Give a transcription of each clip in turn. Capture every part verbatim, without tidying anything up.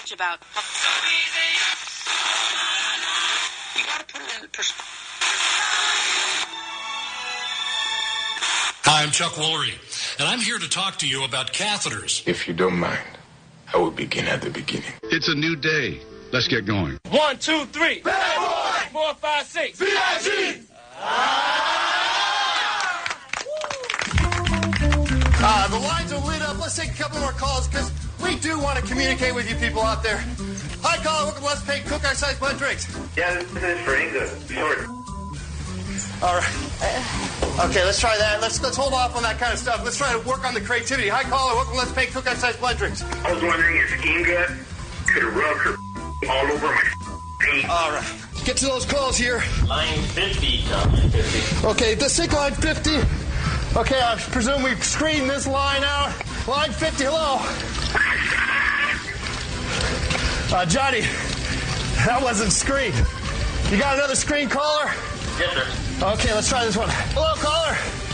much about. So easy. You got to put it in perspective. Hi, I'm Chuck Woolery, and I'm here to talk to you about catheters. If you don't mind, I will begin at the beginning. It's a new day. Let's get going. One, two, three. Bad boy. Four, five, six. V I G. Uh, the lines are lit up. Let's take a couple more calls because we do want to communicate with you people out there. Hi, caller. Welcome to Let's Paint Cook Our Size Blend Drinks. Yeah, this is for Inga. Short. All right. Okay, let's try that. Let's let's hold off on that kind of stuff. Let's try to work on the creativity. Hi, caller. Welcome to Let's Paint Cook Our Size Blend Drinks. I was wondering if Inga could rub her all over my paint. All right. Get to those calls here. Line fifty, John. fifty. Okay, the sick line fifty. Okay, I presume we've screened this line out. Line fifty, hello. Uh, Johnny, that wasn't screened. You got another screen caller? Yes, sir. Okay, let's try this one. Hello, caller.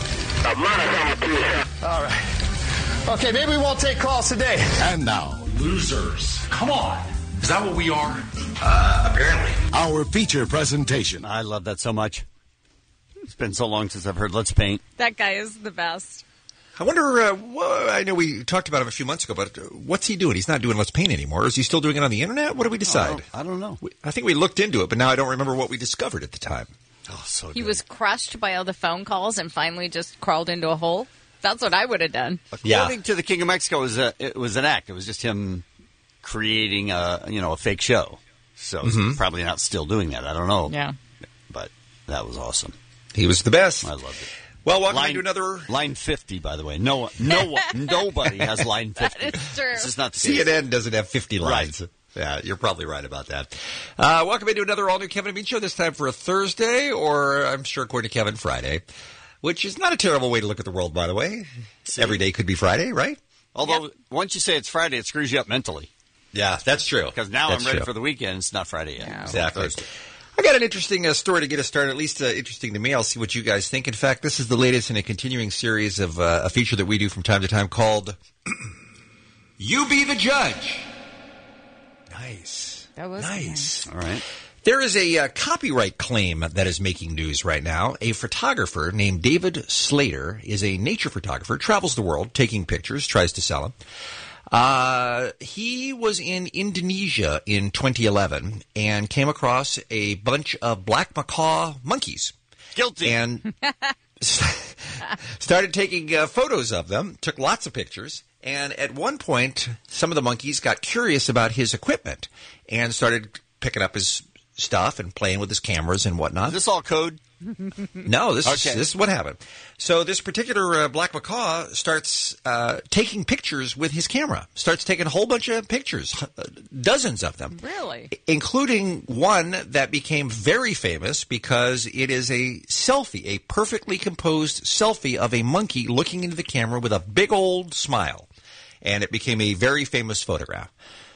All right. Okay, maybe we won't take calls today. And now, losers. Come on. Is that what we are? Uh, apparently. Our feature presentation. I love that so much. It's been so long since I've heard Let's Paint. That guy is the best. I wonder, uh, well, I know we talked about him a few months ago, but what's he doing? He's not doing Let's Paint anymore. Is he still doing it on the internet? What do we decide? Oh, I don't know. We, I think we looked into it, but now I don't remember what we discovered at the time. Oh, so He good. was crushed by all the phone calls and finally just crawled into a hole. That's what I would have done. According Yeah. to the King of Mexico, it was, a, it was an act. It was just him creating a, you know, a fake show. So Mhm. he's probably not still doing that. I don't know. Yeah. But that was awesome. He was the best. I loved it. Well, welcome line, to another... Line fifty, by the way. No, no, nobody has line fifty. That is true. This is not the C case. N N doesn't have fifty lines. Right. Yeah, you're probably right about that. Uh, welcome into another all-new Kevin and Bean show, this time for a Thursday, or I'm sure according to Kevin, Friday, which is not a terrible way to look at the world, by the way. See? Every day could be Friday, right? Although, Yep. once you say it's Friday, it screws you up mentally. Yeah, that's true. Because now That's I'm ready true. for the weekend. It's not Friday yet. Yeah. Exactly. Thursday. I got an interesting uh, story to get us started, at least uh, interesting to me. I'll see what you guys think. In fact, this is the latest in a continuing series of uh, a feature that we do from time to time called You Be the Judge. Nice. That was nice. All right. There is a uh, copyright claim that is making news right now. A photographer named David Slater is a nature photographer, travels the world taking pictures, tries to sell them. Uh, he was in Indonesia in twenty eleven and came across a bunch of black macaw monkeys. Guilty. And started taking uh, photos of them, took lots of pictures. And at one point, some of the monkeys got curious about his equipment and started picking up his stuff and playing with his cameras and whatnot. Is this all code? No, this Okay. is this is what happened. So this particular uh, black macaw starts uh, taking pictures with his camera. Starts taking a whole bunch of pictures, uh, dozens of them, Really? including one that became very famous because it is a selfie, a perfectly composed selfie of a monkey looking into the camera with a big old smile, and it became a very famous photograph.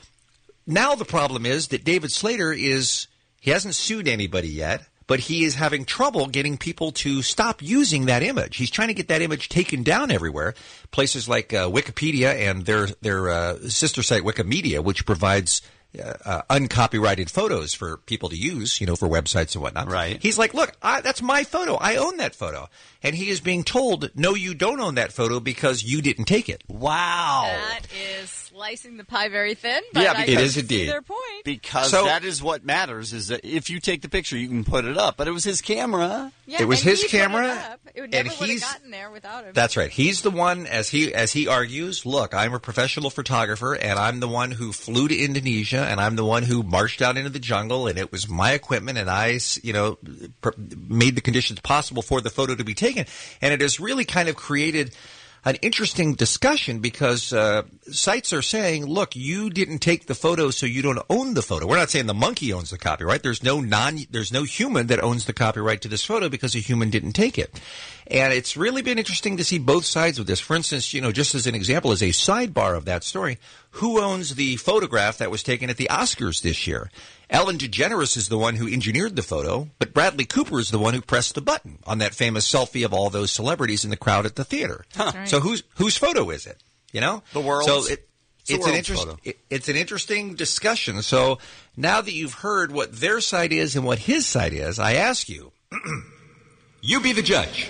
Now the problem is that David Slater is he hasn't sued anybody yet. But he is having trouble getting people to stop using that image. He's trying to get that image taken down everywhere. Places like uh, Wikipedia and their their uh, sister site Wikimedia, which provides uh, uh, uncopyrighted photos for people to use, you know, for websites and whatnot. Right. He's like, look, I, that's my photo. I own that photo. And he is being told, no, you don't own that photo because you didn't take it. Wow. That is slicing the pie very thin. But Yeah, I it can is see indeed. their point. Because So- that is what matters, is that if you take the picture, you can put it up. But it was his camera. Yeah, It was and his he put it camera, up. It would and never would have he's- gotten there without him. That's right. He's the one, as he as he argues, look, I'm a professional photographer, and I'm the one who flew to Indonesia, and I'm the one who marched out into the jungle, and it was my equipment, and I, you know, pr- made the conditions possible for the photo to be taken. And it has really kind of created an interesting discussion because uh, sites are saying, look, you didn't take the photo, so you don't own the photo. We're not saying the monkey owns the copyright. There's no non, there's no human that owns the copyright to this photo because a human didn't take it. And it's really been interesting to see both sides of this. For instance, you know, just as an example, as a sidebar of that story, who owns the photograph that was taken at the Oscars this year? Ellen DeGeneres is the one who engineered the photo, but Bradley Cooper is the one who pressed the button on that famous selfie of all those celebrities in the crowd at the theater. Huh. Right. So whose whose photo is it? You know, The world's. So it, it's an world's interest, photo. it- it's an interesting discussion. So now that you've heard what their side is and what his side is, I ask you, you be the judge.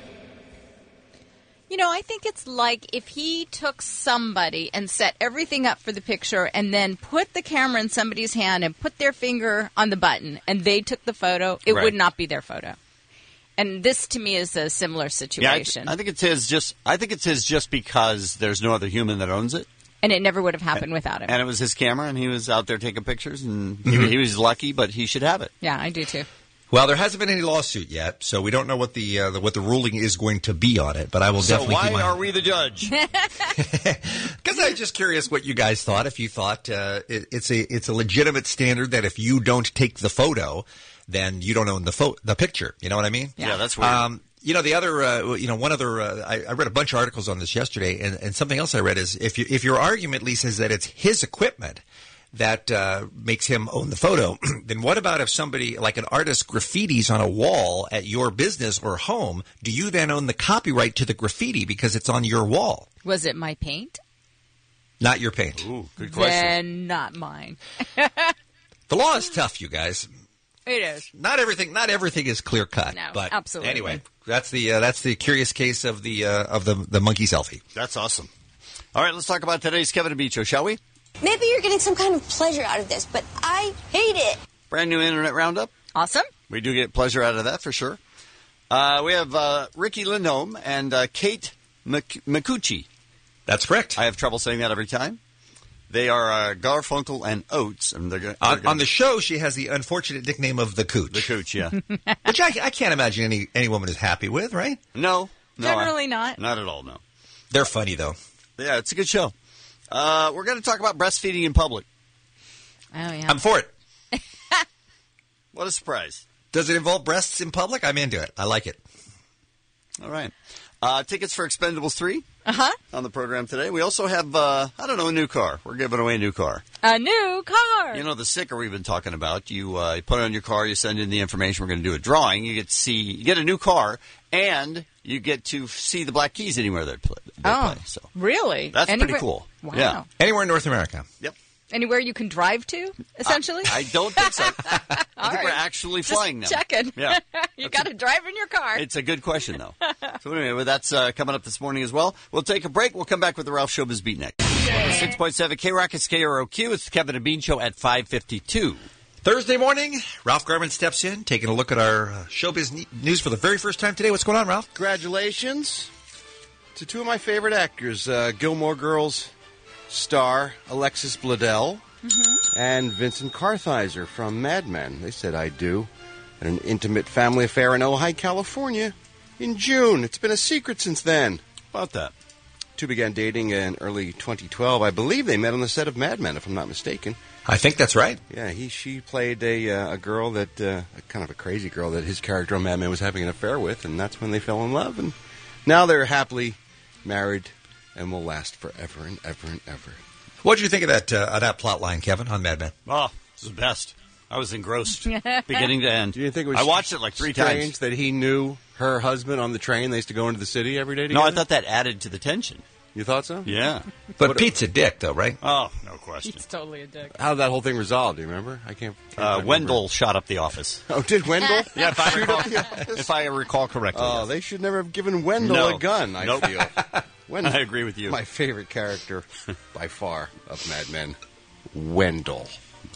You know, I think it's like if he took somebody and set everything up for the picture and then put the camera in somebody's hand and put their finger on the button and they took the photo, it Right. would not be their photo. And this, to me, is a similar Yeah, I, situation. I think it's his. Just I think it's his just because there's no other human that owns it, and it never would have happened without him. and it was his camera, and he was out there taking pictures, and Mm-hmm. he, he was lucky, but he should have it. Yeah, I do too. Well, there hasn't been any lawsuit yet, so we don't know what the, uh, the what the ruling is going to be on it. But I will So definitely. why keep my, are we the judge? Because I'm just curious what you guys thought. If you thought uh, it, it's a it's a legitimate standard that if you don't take the photo, then you don't own the pho- the picture. You know what I mean? Yeah, Yeah, that's weird. Um, you know, the other, uh, you know, one other. Uh, I, I read a bunch of articles on this yesterday, and, and something else I read is if you, if your argument, Lisa, is that it's his equipment that uh, makes him own the photo, then what about if somebody, like an artist, graffitis on a wall at your business or home? Do you then own the copyright to the graffiti because it's on your wall, Was it my paint? not your paint? Ooh, good question. Then not mine. The law is tough, you guys. It is. Not everything, not everything is clear cut. No, but absolutely. Anyway, that's the uh, that's the curious case of the uh, of the the monkey selfie. That's awesome. All right, let's talk about today's Kevin and Bean Show, shall we? Maybe you're getting some kind of pleasure out of this, but I hate it. Brand new Internet Roundup. Awesome. We do get pleasure out of that for sure. Uh, we have uh, Ricky Lindholm and uh, Kate Mc- McCucci. That's correct. I have trouble saying that every time. They are uh, Garfunkel and Oates, and they're, go- they're On, gonna- on the show, she has the unfortunate nickname of the Cooch. the Cooch, yeah. Which I, I can't imagine any any woman is happy with, right? No, no, Generally I- not. Not at all. No. They're funny though. Yeah, it's a good show. Uh, we're going to talk about breastfeeding in public. Oh, yeah. I'm for it. What a surprise! Does it involve breasts in public? I'm into it. I like it. All right. Uh, tickets for Expendables three Uh-huh. on the program today. We also have, uh, I don't know, a new car. We're giving away a new car. A new car. You know, the sticker we've been talking about. You, uh, you put it on your car, you send in the information. We're going to do a drawing. You get to see, you get a new car, and you get to see the Black Keys anywhere they play. They Oh, play so really? that's Anywhere- pretty cool. Wow. Yeah. Anywhere in North America. Yep. Anywhere you can drive to, essentially? I don't think so. I All think we're right. actually Just flying now. checking. Yeah. You got to drive in your car. It's a good question, though. So anyway, well, that's uh, coming up this morning as well. We'll take a break. We'll come back with the Ralph Showbiz Beat next. six point seven K-Rock is K R O Q. It's the Kevin and Bean Show at five fifty-two. Thursday morning, Ralph Garman steps in, taking a look at our uh, showbiz ne- news for the very first time today. What's going on, Ralph? Congratulations to two of my favorite actors, uh, Gilmore Girls star Alexis Bledel and Vincent Kartheiser from Mad Men. They said I do at an intimate family affair in Ojai, California in June. It's been a secret since then. How about that? Two began dating in early twenty twelve. I believe they met on the set of Mad Men, if I'm not mistaken. I think that's right. Yeah, he she played a uh, a girl that uh, a kind of a crazy girl that his character on Mad Men was having an affair with, and that's when they fell in love. And now they're happily married and will last forever and ever and ever. What did you think of that uh, of that plot line, Kevin, on Mad Men? Oh, this is the best. I was engrossed, beginning to end. Do you think it was I watched it like three strange times. that he knew her husband on the train? They used to go into the city every day No, together? I thought that added to the tension. You thought so? Yeah. But What- Pete's a dick, though, right? Oh, no question. He's totally a dick. How did that whole thing resolve? Do you remember? I can't. can't Uh, remember. Wendell shot up the office. Oh, did Wendell? Yeah, if I shoot recall, up the office? if I recall correctly. Oh, yes. they should never have given Wendell No. a gun. I Nope. feel. Wendell, I agree with you. My favorite character by far of Mad Men, Wendell.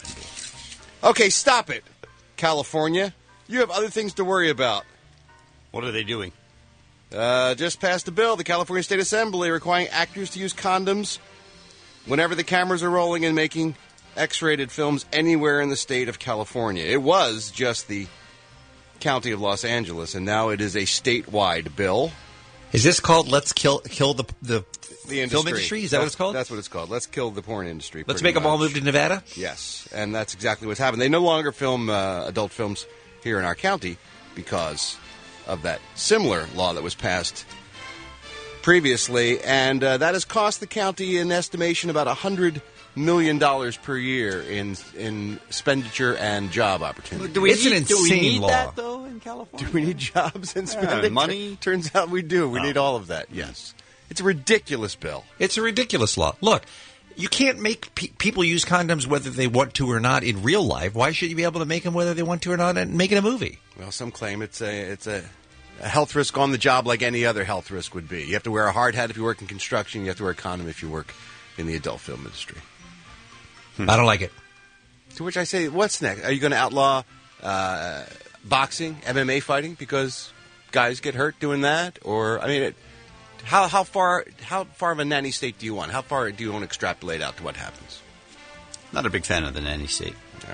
Okay, stop it, California. You have other things to worry about. What are they doing? Uh, just passed a bill, the California State Assembly, requiring actors to use condoms whenever the cameras are rolling and making X-rated films anywhere in the state of California. It was just the county of Los Angeles, and now it is a statewide bill. Is this called "Let's Kill Kill the the, The industry. film industry"? Is that that's, what it's called? That's what it's called. Let's kill the porn industry. Let's pretty make them all much. move to Nevada. Yes, and that's exactly what's happened. They no longer film uh, adult films here in our county because of that similar law that was passed previously, and uh, that has cost the county an estimation about one hundred million dollars per year in in expenditure and job opportunity. Do we It's an need, do we insane need law. that, though, in California? Do we need jobs and Yeah, spending? money? Turns out we do. We Oh. need all of that, yes. It's a ridiculous bill. It's a ridiculous law. Look, You can't make pe- people use condoms whether they want to or not in real life. Why should you be able to make them whether they want to or not and make it a movie? Well, some claim it's a it's a, a health risk on the job like any other health risk would be. You have to wear a hard hat if you work in construction. You have to wear a condom if you work in the adult film industry. Hmm. I don't like it. To which I say, what's next? Are you going to outlaw uh, boxing, M M A fighting because guys get hurt doing that? Or, I mean, it, how how far how far of a nanny state do you want? How far do you want to extrapolate out to what happens? Not a big fan of the nanny state. No.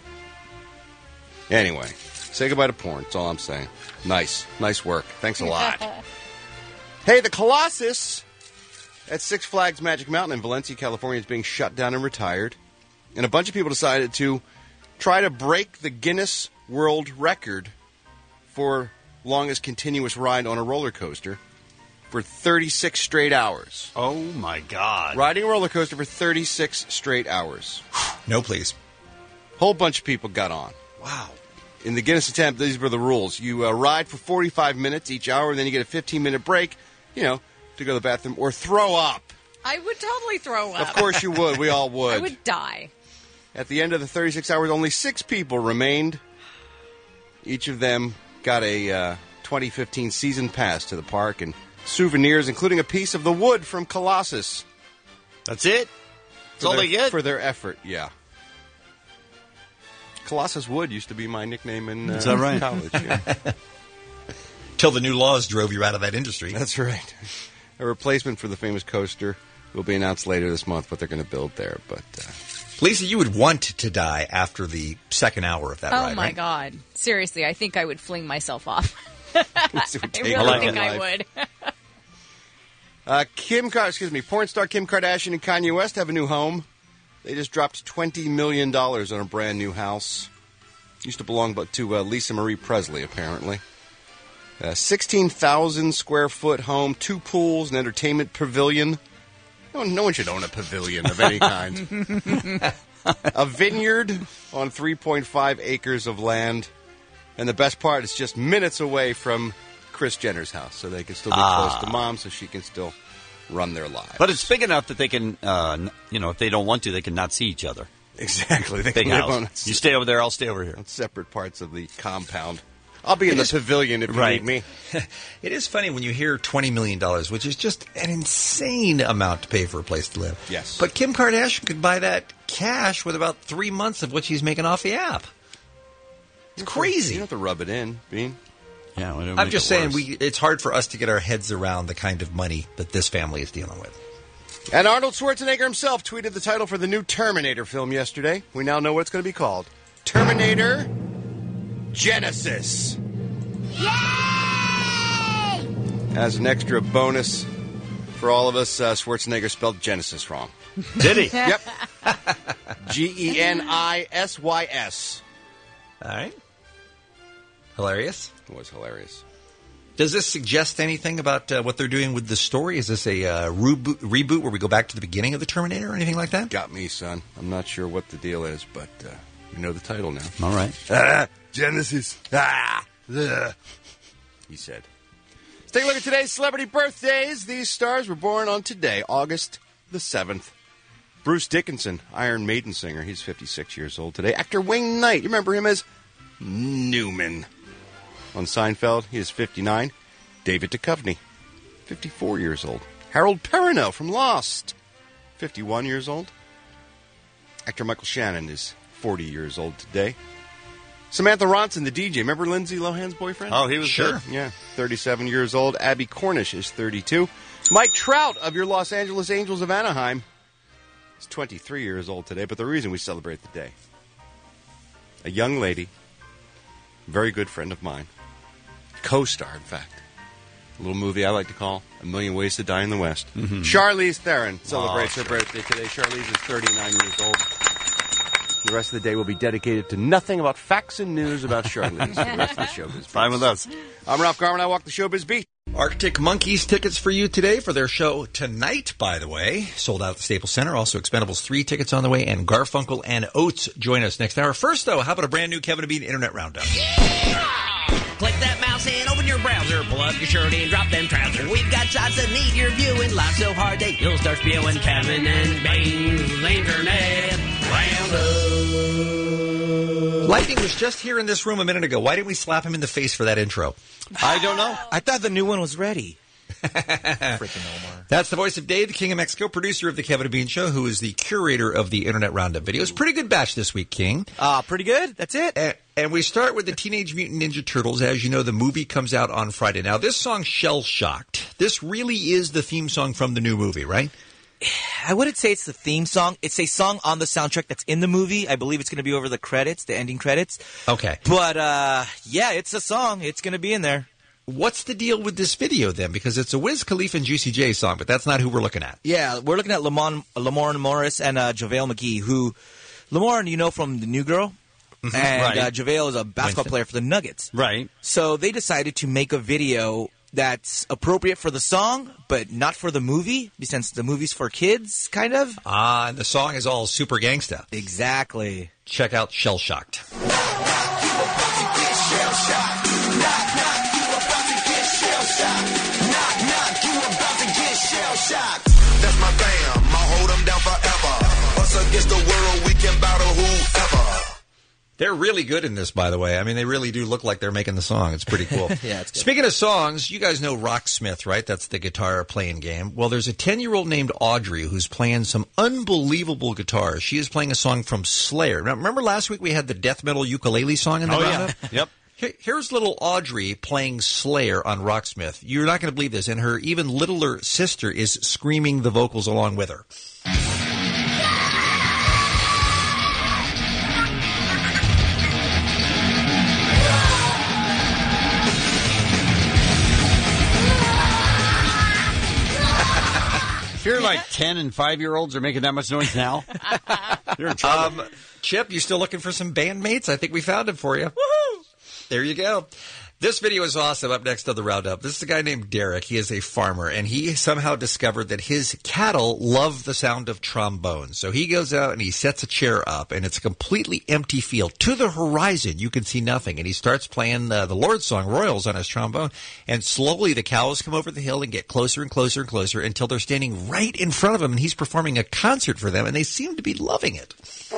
Anyway, say goodbye to porn. That's all I'm saying. Nice. Nice work. Thanks a lot. Hey, the Colossus at Six Flags Magic Mountain in Valencia, California is being shut down and retired. And a bunch of people decided to try to break the Guinness World Record for longest continuous ride on a roller coaster for thirty-six straight hours. Oh, my God. Riding a roller coaster for thirty-six straight hours. No, please. Whole bunch of people got on. Wow. In the Guinness attempt, these were the rules. You uh, ride for forty-five minutes each hour, and then you get a fifteen-minute break, you know, to go to the bathroom or throw up. I would totally throw up. Of course you would. We all would. I would die. At the end of the thirty-six hours, only six people remained. Each of them got a uh, twenty fifteen season pass to the park and souvenirs, including a piece of the wood from Colossus. That's it? That's For all their- they get? For their effort, yeah. Colossus Wood used to be my nickname in uh, Is that right? college. Yeah. Till the new laws drove you out of that industry. That's right. A replacement for the famous coaster will be announced later this month, what they're going to build there. But uh, Lisa, you would want to die after the second hour of that Oh, ride, my right? God. Seriously, I think I would fling myself off. it I would take really her own think I life. would. Uh, Kim, Car- excuse me, porn star Kim Kardashian and Kanye West have a new home. They just dropped twenty million dollars on a brand new house. Used to belong but to uh, Lisa Marie Presley, apparently. A sixteen thousand square foot home, two pools, an entertainment pavilion. No one, no one should own a pavilion of any kind. A vineyard on three point five acres of land. And the best part, it's just minutes away from Kris Jenner's house, so they can still be Ah. close to mom, so she can still run their lives. But it's big enough that they can, uh, n- you know, if they don't want to, they can not see each other. Exactly. They Big can live house. on You stay over there, I'll stay over here. on separate parts of the compound. I'll be in the pavilion if you Right. need me. It is funny when you hear twenty million dollars, which is just an insane amount to pay for a place to live. Yes. But Kim Kardashian could buy that cash with about three months of what she's making off the app. It's crazy. You don't have to rub it in, Bean. Yeah, well, it'll I'm make just it saying, worse. we it's hard for us to get our heads around the kind of money that this family is dealing with. And Arnold Schwarzenegger himself tweeted the title for the new Terminator film yesterday. We now know what it's going to be called. Terminator Genesis. As an extra bonus for all of us, uh, Schwarzenegger spelled Genesis wrong. Did he? Yep. G E N I S Y S. All right. Hilarious. It was hilarious. Does this suggest anything about uh, what they're doing with the story? Is this a uh, reboot, reboot where we go back to the beginning of the Terminator or anything like that? Got me, son. I'm not sure what the deal is, but uh, we know the title now. All right. Ah, Genesis. Ah, ugh, he said. Let's take a look at today's celebrity birthdays. These stars were born on today, August the seventh. Bruce Dickinson, Iron Maiden singer. He's fifty-six years old today. Actor Wayne Knight. You remember him as Newman on Seinfeld. He is fifty-nine. David Duchovny, fifty-four years old. Harold Perrineau from Lost, fifty-one years old. Actor Michael Shannon is forty years old today. Samantha Ronson, the D J. Remember Lindsay Lohan's boyfriend? Oh, he was Sure. good. Yeah, thirty-seven years old. Abby Cornish is thirty-two. Mike Trout of your Los Angeles Angels of Anaheim is twenty-three years old today, but the reason we celebrate the day, a young lady, very good friend of mine, co-star, in fact, a little movie I like to call A Million Ways to Die in the West. Mm-hmm. Charlize Theron celebrates Oh, her birthday today. Charlize is thirty-nine years old. The rest of the day will be dedicated to nothing about facts and news about Charlize. The rest of the showbiz. Fine with us. I'm Ralph Garman. I walk the showbiz beat. Arctic Monkeys tickets for you today for their show tonight, by the way. Sold out at the Staples Center. Also, Expendables three tickets on the way. And Garfunkel and Oates join us next hour. First, though, how about a brand new Kevin and Bean Internet Roundup? Click that mouse and open your browser. Pull up your shirt and drop them trousers. We've got shots that need your viewing. Laugh so hard that you'll start spewing. Kevin and Bean's Internet Roundup. Lightning was just here in this room a minute ago. Why didn't we slap him in the face for that intro? I don't know. I thought the new one was ready. Freaking Omar. That's the voice of Dave, the King of Mexico, producer of the Kevin and Bean Show, who is the curator of the Internet Roundup videos. Pretty good batch this week, King. Ah, uh, pretty good. That's it. And, and we start with the Teenage Mutant Ninja Turtles. As you know, the movie comes out on Friday. Now, this song, Shell Shocked, this really is the theme song from the new movie, right? I wouldn't say it's the theme song. It's a song on the soundtrack that's in the movie. I believe it's going to be over the credits, the ending credits. Okay. But, uh, yeah, it's a song. It's going to be in there. What's the deal with this video, then? Because it's a Wiz Khalifa and Juicy J song, but that's not who we're looking at. Yeah, we're looking at Lamorne, Lamorne Morris and uh, JaVale McGee, who Lamorne, you know, from The New Girl. Mm-hmm. And Right. uh, JaVale is a basketball Winston. player for the Nuggets. Right. So they decided to make a video that's appropriate for the song, but not for the movie, since the movie's for kids, kind of. Ah, and the song is all super gangsta. Exactly. Check out Shell Shocked. That's my fam, I'll hold them down forever. Us against the world, we can battle whoever. They're really good in this, by the way. I mean, they really do look like they're making the song. It's pretty cool. Yeah, it's good. Speaking of songs, you guys know Rocksmith, right? That's the guitar playing game. Well, there's a ten-year-old named Audrey who's playing some unbelievable guitars. She is playing a song from Slayer. Now, remember last week we had the death metal ukulele song in the Oh, roundup? yeah. Yep. Here- Here's little Audrey playing Slayer on Rocksmith. You're not going to believe this. And her even littler sister is screaming the vocals along with her. If you're like ten and five-year-olds are making that much noise now, you're in trouble. Um, Chip, you still looking for some bandmates? I think we found them for you. Woohoo! There you go. This video is awesome. Up next on the Roundup, this is a guy named Derek. He is a farmer, and he somehow discovered that his cattle love the sound of trombones. So he goes out and he sets a chair up, and it's a completely empty field. To the horizon, you can see nothing. And he starts playing uh, the Lord's song, Royals, on his trombone. And slowly the cows come over the hill and get closer and closer and closer until they're standing right in front of him, and he's performing a concert for them, and they seem to be loving it.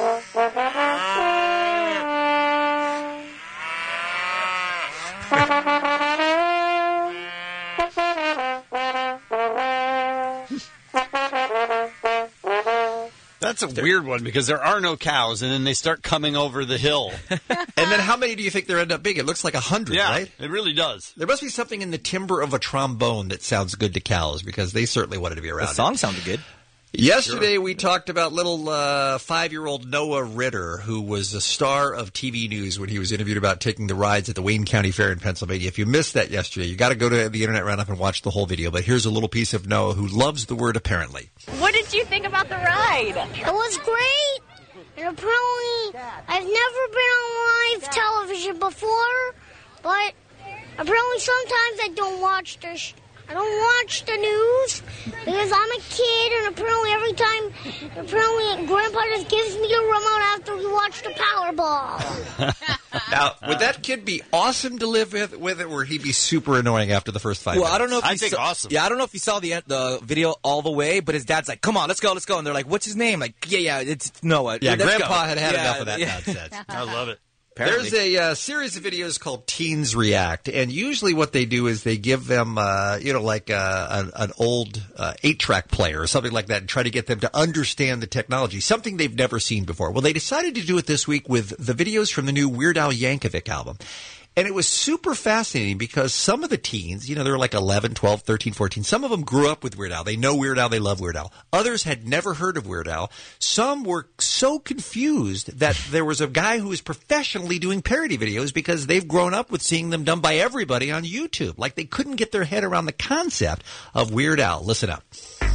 That's a weird one because there are no cows, and then they start coming over the hill. And then how many do you think there end up being? It looks like a hundred, Yeah, right? it really does. There must be something in the timbre of a trombone that sounds good to cows because they certainly wanted to be around The it. song sounded good. Yesterday, we talked about little uh, five-year-old Noah Ritter, who was a star of T V news when he was interviewed about taking the rides at the Wayne County Fair in Pennsylvania. If you missed that yesterday, you got to go to the Internet Roundup and watch the whole video. But here's a little piece of Noah who loves the word apparently. What did you think about the ride? It was great. And apparently, I've never been on live television before, but apparently sometimes I don't watch the sh- I don't watch the news because I'm a kid, and apparently every time, apparently Grandpa just gives me a remote after we watch the Powerball. Now, would that kid be awesome to live with, with it, or would he be super annoying after the first five Well, minutes? I don't know if I you think saw, awesome. Yeah, I don't know if you saw the the video all the way, but his dad's like, "Come on, let's go, let's go," and they're like, "What's his name?" Like, "Yeah, yeah, it's Noah." Yeah, let's Grandpa go." had had Yeah, enough of that yeah. nonsense. I love it. There's a uh, series of videos called Teens React, and usually what they do is they give them, uh, you know, like uh, an, an old uh, eight-track player or something like that and try to get them to understand the technology, something they've never seen before. Well, they decided to do it this week with the videos from the new Weird Al Yankovic album. And it was super fascinating because some of the teens, you know, they were like eleven, twelve, thirteen, fourteen. Some of them grew up with Weird Al. They know Weird Al. They love Weird Al. Others had never heard of Weird Al. Some were so confused that there was a guy who was professionally doing parody videos because they've grown up with seeing them done by everybody on YouTube. Like they couldn't get their head around the concept of Weird Al. Listen up.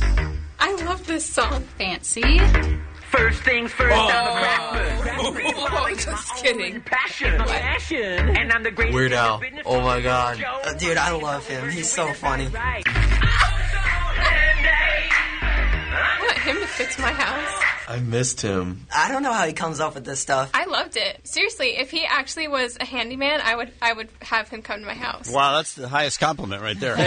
I love this song. Fancy. First things first, Oh. I'm a rapper. Oh, just kidding. Passion, passion. And I'm the greatest. Weird Al. business Oh my god. show. Uh, dude, I love him. He's so funny. I want him to fix my house. I missed him. I don't know how he comes up with this stuff. I loved it. Seriously, if he actually was a handyman, I would I would have him come to my house. Wow, that's the highest compliment right there.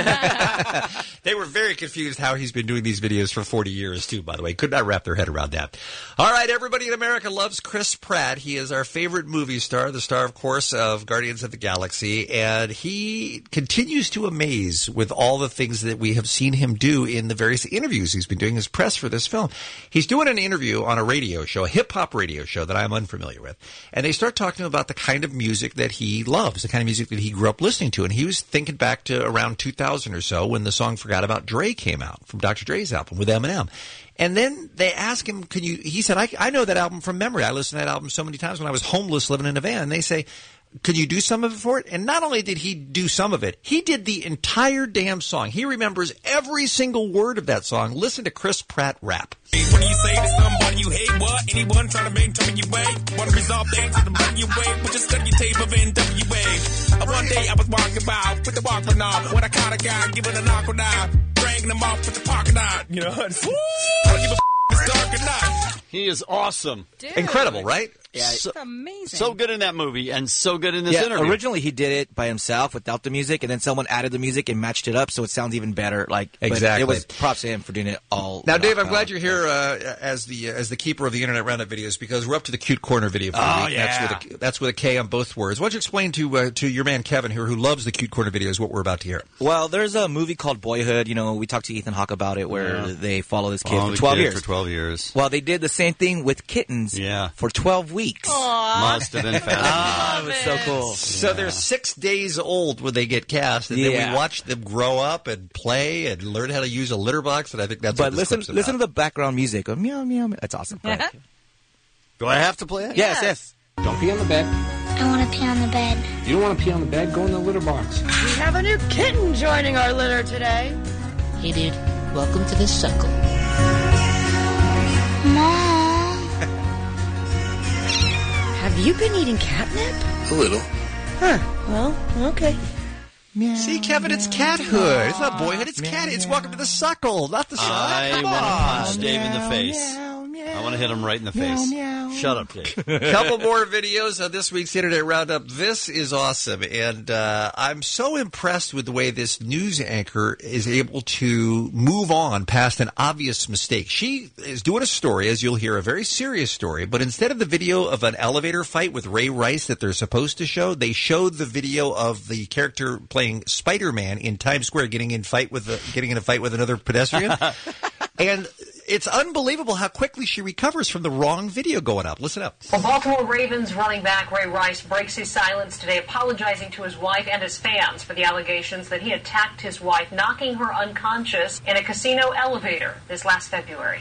They were very confused how he's been doing these videos for forty years, too, by the way. Could not wrap their head around that. All right, everybody in America loves Chris Pratt. He is our favorite movie star, the star, of course, of Guardians of the Galaxy. And he continues to amaze with all the things that we have seen him do in the various interviews he's been doing as press for this film. He's doing an interview on a radio show, a hip-hop radio show that I'm unfamiliar with. And they start talking about the kind of music that he loves, the kind of music that he grew up listening to. And he was thinking back to around two thousand or so when the song Forgot About Dre came out from Doctor Dre's album with Eminem. And then they ask him, can you, he said, I, I know that album from memory. I listened to that album so many times when I was homeless living in a van. And they say, could you do some of it for it? And not only did he do some of it, he did the entire damn song. He remembers every single word of that song. Listen to Chris Pratt rap. When you say to somebody you hate what? Anyone trying to maintain your way? Want to resolve things to the money your way? But just study your tape of N W A. Uh, one day I was walking by with the Walkman off when I caught a guy giving an awkward knife, dragging him off with the pocket knife. You know, it's, I don't give a f- it's dark at night. He is awesome. Dude. Incredible, right? Yeah, so, it's amazing. So good in that movie and so good in this yeah, interview. Originally, he did it by himself without the music, and then someone added the music and matched it up so it sounds even better. Like Exactly. But it was props to him for doing it all. Now, Dave, I'm uh, glad you're here uh, as the uh, as the keeper of the Internet Roundup videos because we're up to the cute corner video. For Oh, the week. yeah. That's with, a, that's with a K on both words. Why don't you explain to uh, to your man Kevin here, who loves the cute corner videos, what we're about to hear? Well, there's a movie called Boyhood. You know, we talked to Ethan Hawke about it, where Yeah. they follow this kid Follow for the twelve kid years. For twelve years. Well, they did the same thing with kittens. Yeah. For twelve weeks. Must have been fascinating. Ah, it was so cool. So they're six days old when they get cast, and then Yeah. we watch them grow up and play and learn how to use a litter box. And I think that's But what this listen, clip's listen to about. the background music. Of meow meow. meow. That's awesome. Go ahead. Do I have to play it? Yes, yes. Don't pee on the bed. I want to pee on the bed. If you don't want to pee on the bed, go in the litter box. We have a new kitten joining our litter today. Hey, dude. Welcome to the suckle. Mom. Have you been eating catnip? A little. Huh. Well, okay. See, Kevin, it's cathood. It's not boyhood, it's cat. It's welcome to the suckle, not the suckle. I Come want to on. punch Dave in the face. I want to hit him right in the face. Shut up, Dave. Couple more videos on this week's Internet Roundup. This is awesome, and uh, I'm so impressed with the way this news anchor is able to move on past an obvious mistake. She is doing a story, as you'll hear, a very serious story, but instead of the video of an elevator fight with Ray Rice that they're supposed to show, they showed the video of the character playing Spider-Man in Times Square getting in fight with a, getting in a fight with another pedestrian. And it's unbelievable how quickly she recovers from the wrong video going up. Listen up. Well, Baltimore Ravens running back Ray Rice breaks his silence today, apologizing to his wife and his fans for the allegations that he attacked his wife, knocking her unconscious in a casino elevator this last February.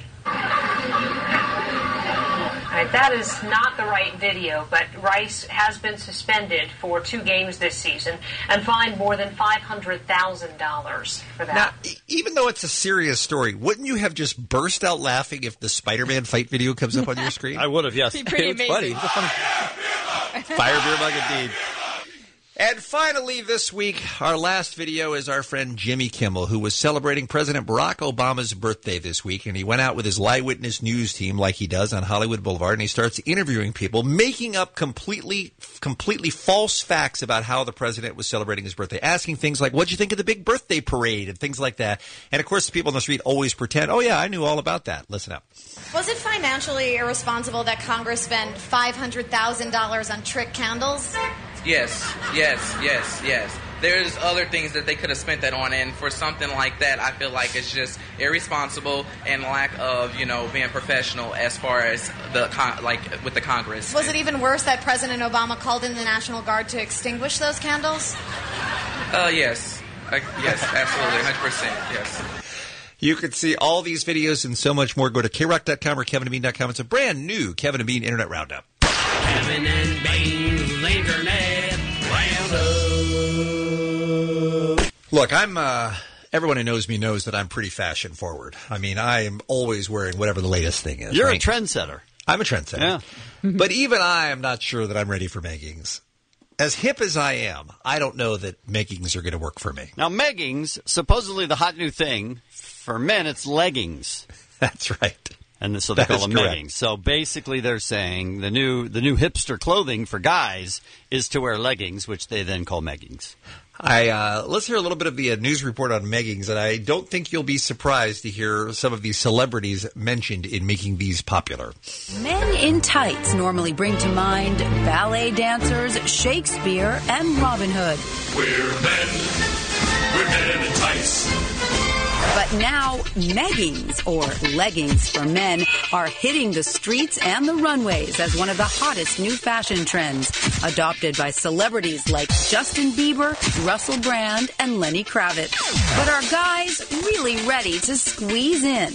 All right, that is not the right video, but Rice has been suspended for two games this season and fined more than five hundred thousand dollars for that. Now, e- even though it's a serious story, wouldn't you have just burst out laughing if the Spider-Man fight video comes up on your screen? I would have, yes. Be pretty It's amazing. funny. Fire beer mug indeed. And finally, this week, our last video is our friend Jimmy Kimmel, who was celebrating President Barack Obama's birthday this week. And he went out with his Live Witness News team, like he does on Hollywood Boulevard, and he starts interviewing people, making up completely completely false facts about how the president was celebrating his birthday, asking things like, what'd you think of the big birthday parade, and things like that. And, of course, the people on the street always pretend, oh, yeah, I knew all about that. Listen up. Was it financially irresponsible that Congress spent five hundred thousand dollars on trick candles? Yes, yes, yes, yes. There's other things that they could have spent that on, and for something like that, I feel like it's just irresponsible and lack of, you know, being professional as far as the con- like with the Congress. Was it even worse that President Obama called in the National Guard to extinguish those candles? Uh, yes, uh, yes, absolutely, one hundred percent, yes. You can see all these videos and so much more. Go to K rock dot com or Kevin and Bean dot com. It's a brand new Kevin and Bean Internet Roundup. Kevin and Bean's Internet Roundup. Look, I'm, uh, everyone who knows me knows that I'm pretty fashion forward. I mean, I am always wearing whatever the latest thing is. You're right? a trendsetter. I'm a trendsetter. Yeah. But even I am not sure that I'm ready for meggings. As hip as I am, I don't know that meggings are going to work for me. Now, meggings, supposedly the hot new thing. For men, it's leggings. That's right. And so they That call is them correct. leggings. So basically they're saying the new the new hipster clothing for guys is to wear leggings, which they then call meggings. I uh, let's hear a little bit of the uh, news report on meggings, and I don't think you'll be surprised to hear some of these celebrities mentioned in making these popular. Men in tights normally bring to mind ballet dancers, Shakespeare, and Robin Hood. We're men. We're men in tights. But now, meggings, or leggings for men, are hitting the streets and the runways as one of the hottest new fashion trends, adopted by celebrities like Justin Bieber, Russell Brand, and Lenny Kravitz. But are guys really ready to squeeze in?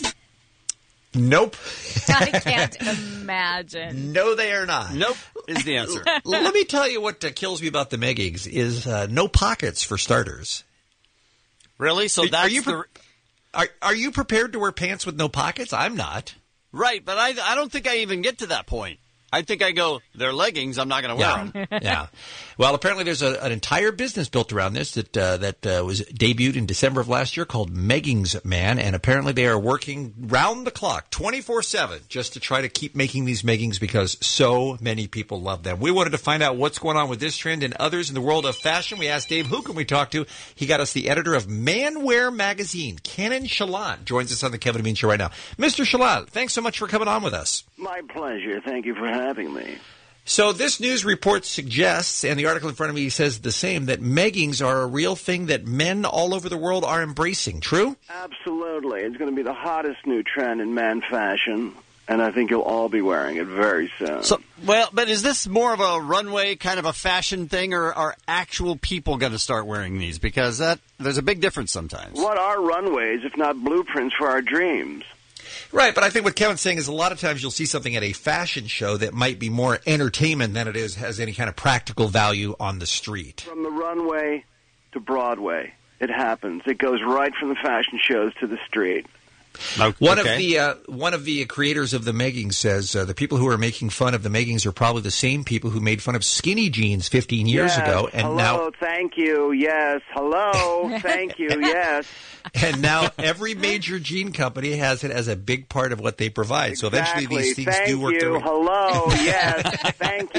Nope. I can't imagine. No, they are not. Nope is the answer. Let me tell you what uh, kills me about the meggings is uh, no pockets, for starters. Really? So Are- that's are you pre- the... Are, are you prepared to wear pants with no pockets? I'm not. Right, but I, I don't think I even get to that point. I think I go, they're leggings, I'm not going to wear Yeah, them. yeah. Well, apparently there's a, an entire business built around this that uh, that uh, was debuted in December of last year called Meggings Man, and apparently they are working round the clock, twenty-four seven, just to try to keep making these meggings because so many people love them. We wanted to find out what's going on with this trend and others in the world of fashion. We asked Dave, who can we talk to? He got us the editor of Manwear Magazine, Kenan Shalat, joins us on the Kevin and Bean Show right now. Mister Shalat, thanks so much for coming on with us. My pleasure. Thank you for having me. So this news report suggests, and the article in front of me says the same, that meggings are a real thing that men all over the world are embracing. True? Absolutely. It's going to be the hottest new trend in man fashion, and I think you'll all be wearing it very soon. So, well, but is this more of a runway kind of a fashion thing, or are actual people going to start wearing these? Because that there's a big difference sometimes. What are runways if not blueprints for our dreams? Right, but I think what Kevin's saying is a lot of times you'll see something at a fashion show that might be more entertainment than it is has any kind of practical value on the street. From the runway to Broadway, it happens. It goes right from the fashion shows to the street. One Okay. of the uh, one of the creators of the meggings says uh, the people who are making fun of the meggings are probably the same people who made fun of skinny jeans fifteen years Yes, ago, and hello, now thank you, yes. Hello, thank you, yes. and now every major jean company has it as a big part of what they provide. So eventually Exactly. these things thank do work. you. their way. Hello, yes, thank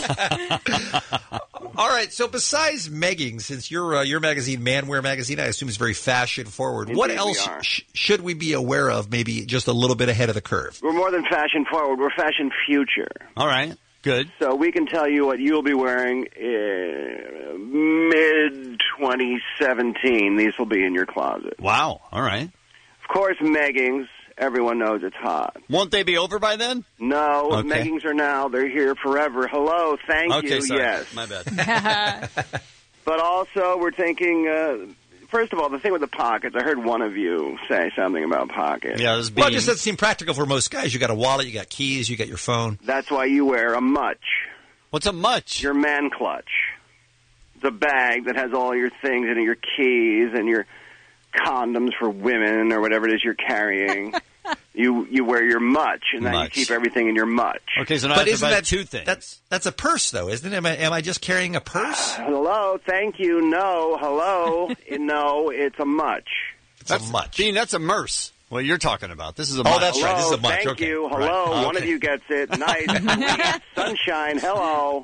you. All right. So besides meggings, since your uh, your magazine, Manwear Magazine, I assume is very fashion forward. What Indeed we else are. sh- should we be aware of? Maybe just a little bit ahead of the curve. We're more than fashion forward. We're fashion future. All right. Good. So we can tell you what you'll be wearing uh, mid twenty seventeen. These will be in your closet. Wow. All right. Of course, meggings. Everyone knows it's hot. Won't they be over by then? No, Okay. meggings are now. They're here forever. Hello, thank Okay, you. sorry. Yes. My bad. But also, we're thinking, uh, first of all, the thing with the pockets, I heard one of you say something about pockets. Yeah, this Well, it just doesn't seem practical for most guys. You got a wallet, you got keys, you got your phone. That's why you wear a mutch. What's a mutch? Your man clutch. It's a bag that has all your things in it, your keys and your condoms for women or whatever it is you're carrying. you you wear your mutch, and then Mutch. you keep everything in your mutch. Okay, so now but I have to isn't buy that two things. That's that's a purse, though, isn't it? Am I, am I just carrying a purse? Hello, thank you. No, hello. no, it's a mutch. It's a much. Dean, that's a merce. What you're talking about. This is a Oh, mutch. that's right. This is a Hello, much. thank Okay. you. Right. Hello, Oh, one of okay. you gets it. Nice. Sweet. Sunshine. Hello.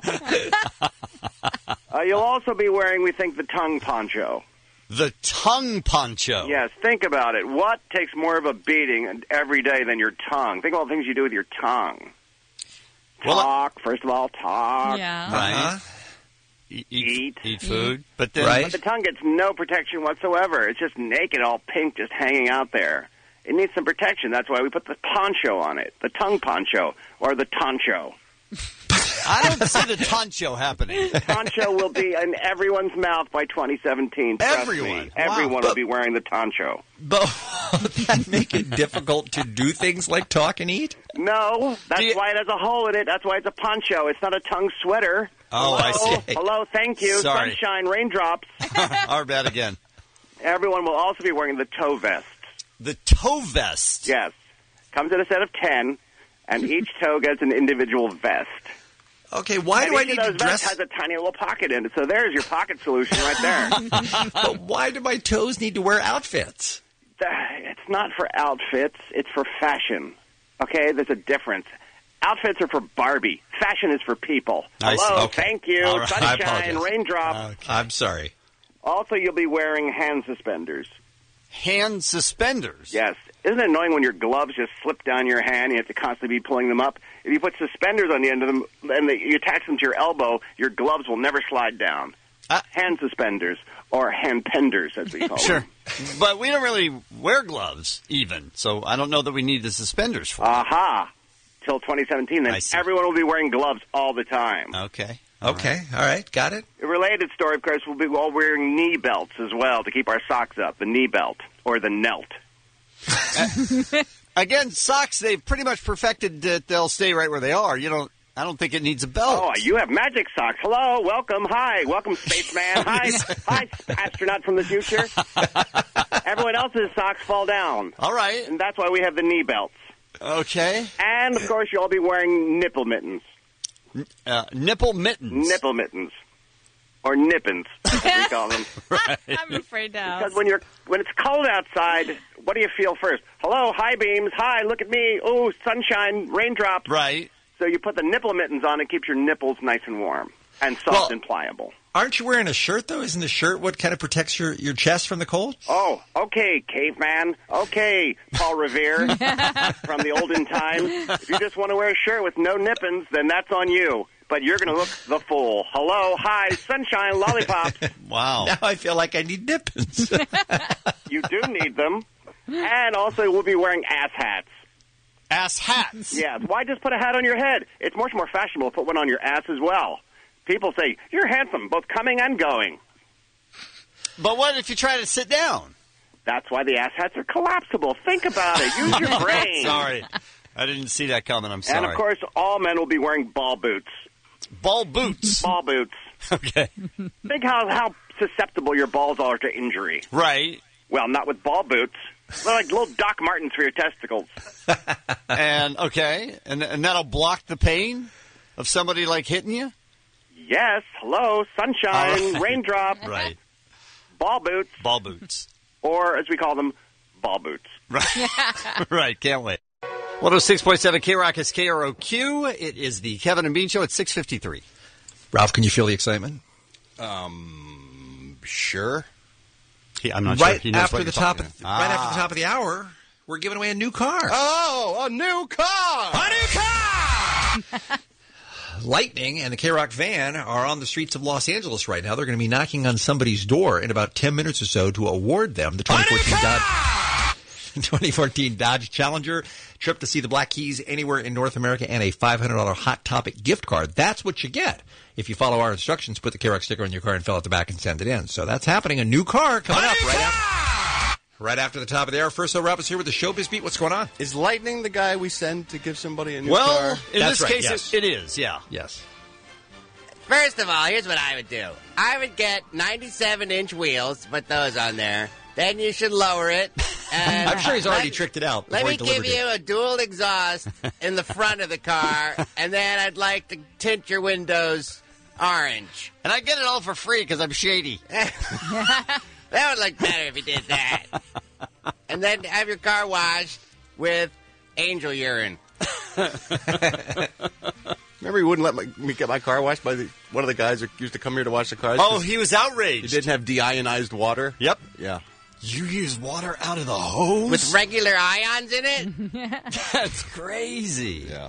Uh, you'll also be wearing, we think, the tongue poncho. The tongue poncho. Yes, think about it. What takes more of a beating every day than your tongue? Think of all the things you do with your tongue. Well, Talk, first of all, talk. Yeah. Right. Eat, eat, eat food. But then, But the tongue gets no protection whatsoever. It's just naked, all pink, just hanging out there. It needs some protection. That's why we put the poncho on it, the tongue poncho, or the toncho. I don't see the toncho happening. Poncho will be in everyone's mouth by twenty seventeen. Trust Everyone? me. Everyone Wow. will But- be wearing the toncho. But would that make it difficult to do things like talk and eat? No, that's why it has a hole in it. That's why it's a poncho. It's not a tongue sweater. Oh, I Hello? see. Hello, thank you. Sorry. Sunshine, raindrops. Our bad again. Everyone will also be wearing the toe vest. The toe vest? Yes. Comes in a set of ten, and each toe gets an individual vest. Okay, why and do I each need of to those dress? vests has a tiny little pocket in it, so there's your pocket solution right there. But why do my toes need to wear outfits? It's not for outfits, it's for fashion. Okay, there's a difference. Outfits are for Barbie. Fashion is for people. I see. Hello, Okay. thank you. All right. I Sunshine, apologize. raindrop. I'm sorry. Also, you'll be wearing hand suspenders. Hand suspenders? Yes. Isn't it annoying when your gloves just slip down your hand? You have to constantly be pulling them up. If you put suspenders on the end of them and the, you attach them to your elbow, your gloves will never slide down. Uh, hand suspenders, or hand penders, as we call Sure. them. But we don't really wear gloves, even. So I don't know that we need the suspenders for it. Aha. Till twenty seventeen, then everyone will be wearing gloves all the time. Okay. Okay. All right. Got it. A related story, of course, we'll be all wearing knee belts as well to keep our socks up. The knee belt, or the knelt. Again, socks, they've pretty much perfected that they'll stay right where they are. You don't. I don't think it needs a belt. Oh, you have magic socks. Hello, welcome, hi, welcome, spaceman. Hi, hi, astronaut from the future. Everyone else's socks fall down. All right. And that's why we have the knee belts. Okay. And, of course, you'll all be wearing nipple mittens. Uh, nipple mittens. Nipple mittens. Or nippins, as we call them. Right. I'm afraid to ask. Because when you're when it's cold outside, what do you feel first? Hello, high beams. Hi, look at me. Oh, sunshine, raindrops. Right. So you put the nipple mittens on and keeps your nipples nice and warm and soft Well- and pliable. Aren't you wearing a shirt, though? Isn't the shirt what kind of protects your, your chest from the cold? Oh, okay, caveman. Okay, Paul Revere from the olden times. If you just want to wear a shirt with no nippins, then that's on you. But you're going to look the fool. Hello, hi, sunshine, lollipops. Wow. Now I feel like I need nippins. You do need them. And also, we'll be wearing ass hats. Ass hats? Yeah, why just put a hat on your head? It's much more fashionable to put one on your ass as well. People say, you're handsome, both coming and going. But what if you try to sit down? That's why the ass hats are collapsible. Think about it. Use your brain. Sorry. I didn't see that coming. I'm sorry. And, of course, all men will be wearing ball boots. Ball boots? Ball boots. Okay. Think how, how susceptible your balls are to injury. Right. Well, not with ball boots. They're like little Doc Martens for your testicles. And, okay. And, and that'll block the pain of somebody, like, hitting you? Yes. Hello. Sunshine. Right. Raindrop. Right. Ball boots. Ball boots. Or, as we call them, ball boots. Right. Right. Can't wait. one oh six point seven K Rock is K R O Q. It is the Kevin and Bean Show at six fifty-three. Ralph, can you feel the excitement? Um, sure. He, I'm not right sure if he knows after what the you're top talking of, about. right Ah. after the top of the hour, we're giving away a new car. Oh, a new car! A new car! Lightning and the K-Rock van are on the streets of Los Angeles right now. They're going to be knocking on somebody's door in about ten minutes or so to award them the twenty fourteen Dodge, twenty fourteen Dodge Challenger, trip to see the Black Keys anywhere in North America, and a five hundred dollars Hot Topic gift card. That's what you get if you follow our instructions, put the K-Rock sticker on your car and fill out the back and send it in. So that's happening. A new car coming up right after, right after the top of the hour. First, so Rob is here with the Showbiz Beat. What's going on? Is Lightning the guy we send to give somebody a new Well, car? in That's this right, case, yes. it, it is, yeah. Yes. First of all, here's what I would do. I would get ninety-seven inch wheels, put those on there. Then you should lower it. And I'm sure he's already let- tricked it out. Let before me he delivered give you it. a dual exhaust in the front of the car, and then I'd like to tint your windows orange. And I get it all for free because I'm shady. That would look better if you did that. And then have your car washed with angel urine. Remember, he wouldn't let my, me get my car washed by the, one of the guys who used to come here to wash the cars? Oh, 'cause he was outraged. He didn't have deionized water. Yep. Yeah. You use water out of the hose? With regular ions in it? That's crazy. Yeah.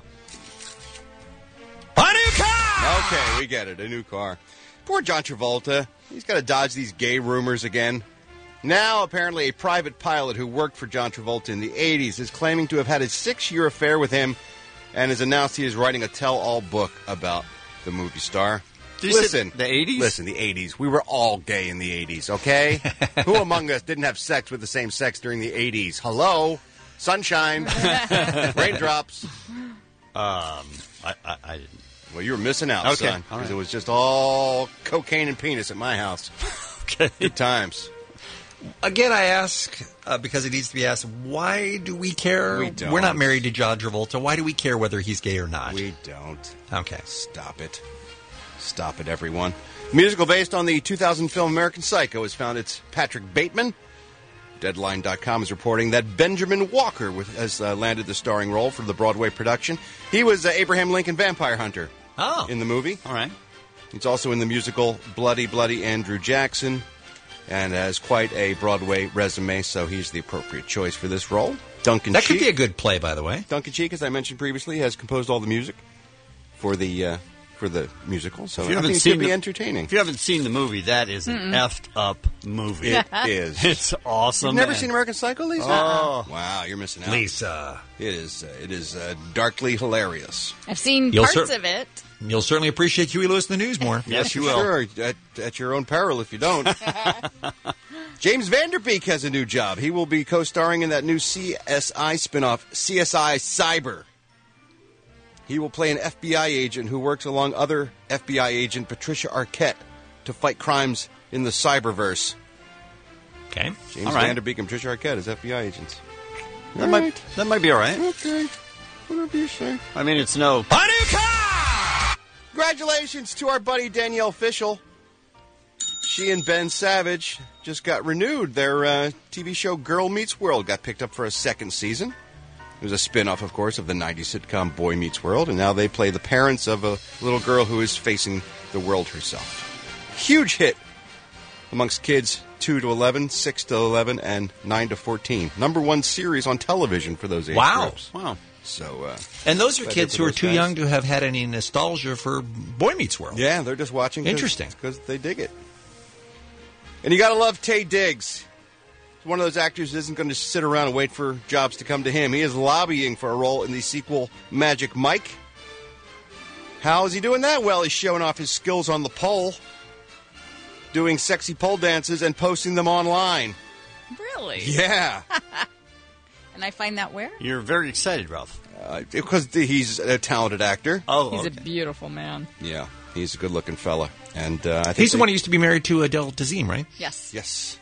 A new car! Okay, we get it. A new car. Poor John Travolta. He's got to dodge these gay rumors again. Now, apparently, a private pilot who worked for John Travolta in the eighties is claiming to have had a six-year affair with him and has announced he is writing a tell-all book about the movie star. Did you say Listen, the eighties? Listen, the eighties. We were all gay in the eighties, okay? Who among us didn't have sex with the same sex during the eighties? Hello? Sunshine. Raindrops. Um, I, I, I didn't. Well, you were missing out, Okay, son. all Because right. it was just all cocaine and penis at my house. Okay. Good times. Again, I ask, uh, because it needs to be asked, why do we care? We don't. We're not married to John Travolta. Why do we care whether he's gay or not? We don't. Okay. Stop it. Stop it, everyone. Musical based on the two thousand film American Psycho has found its Patrick Bateman. Deadline dot com is reporting that Benjamin Walker has uh, landed the starring role for the Broadway production. He was uh, Abraham Lincoln Vampire Hunter oh. in the movie. All right. He's also in the musical Bloody Bloody Andrew Jackson and has quite a Broadway resume, so he's the appropriate choice for this role. Duncan That Cheek. could be a good play, by the way. Duncan Cheek, as I mentioned previously, has composed all the music for the uh, for the musical, so If you I haven't think it's seen going to be the- entertaining. If you haven't seen the movie, that is an Mm-mm. effed up movie. It is. It's awesome. You've never and- seen American Psycho, Lisa? Oh. Wow, you're missing out. Lisa. It is, uh, it is uh, darkly hilarious. I've seen You'll parts cer- of it. You'll certainly appreciate Huey Lewis in the News more. Yes, you will. Sure, at, at your own peril if you don't. James Vanderbeek has a new job. He will be co-starring in that new C S I spinoff, C S I Cyber. He will play an F B I agent who works along other F B I agent Patricia Arquette to fight crimes in the cyberverse. Okay. James All right. Vanderbeek and Patricia Arquette as F B I agents. That All might right. that might be all right. Okay. Whatever you say. I mean, it's no. Congratulations to our buddy Danielle Fishel. She and Ben Savage just got renewed. Their uh, T V show Girl Meets World got picked up for a second season. It was a spin-off, of course, of the nineties sitcom Boy Meets World, and now they play the parents of a little girl who is facing the world herself. Huge hit amongst kids two to eleven, six to eleven, and nine to fourteen. Number one series on television for those age Wow. groups. Wow. So, uh, And those are glad kids for who are those too guys. young to have had any nostalgia for Boy Meets World. Yeah, they're just watching. Cause, Interesting. Because they dig it. And you got to love Taye Diggs. He's one of those actors who isn't going to sit around and wait for jobs to come to him. He is lobbying for a role in the sequel Magic Mike. How is he doing that? Well, he's showing off his skills on the pole, doing sexy pole dances and posting them online. Really? Yeah. And I find that where? You're very excited, Ralph. Uh, because he's a talented actor. Oh, He's okay. a beautiful man. Yeah, he's a good-looking fella. And uh, I think He's the they- one who used to be married to Adele Dazeem, right? Yes. Yes.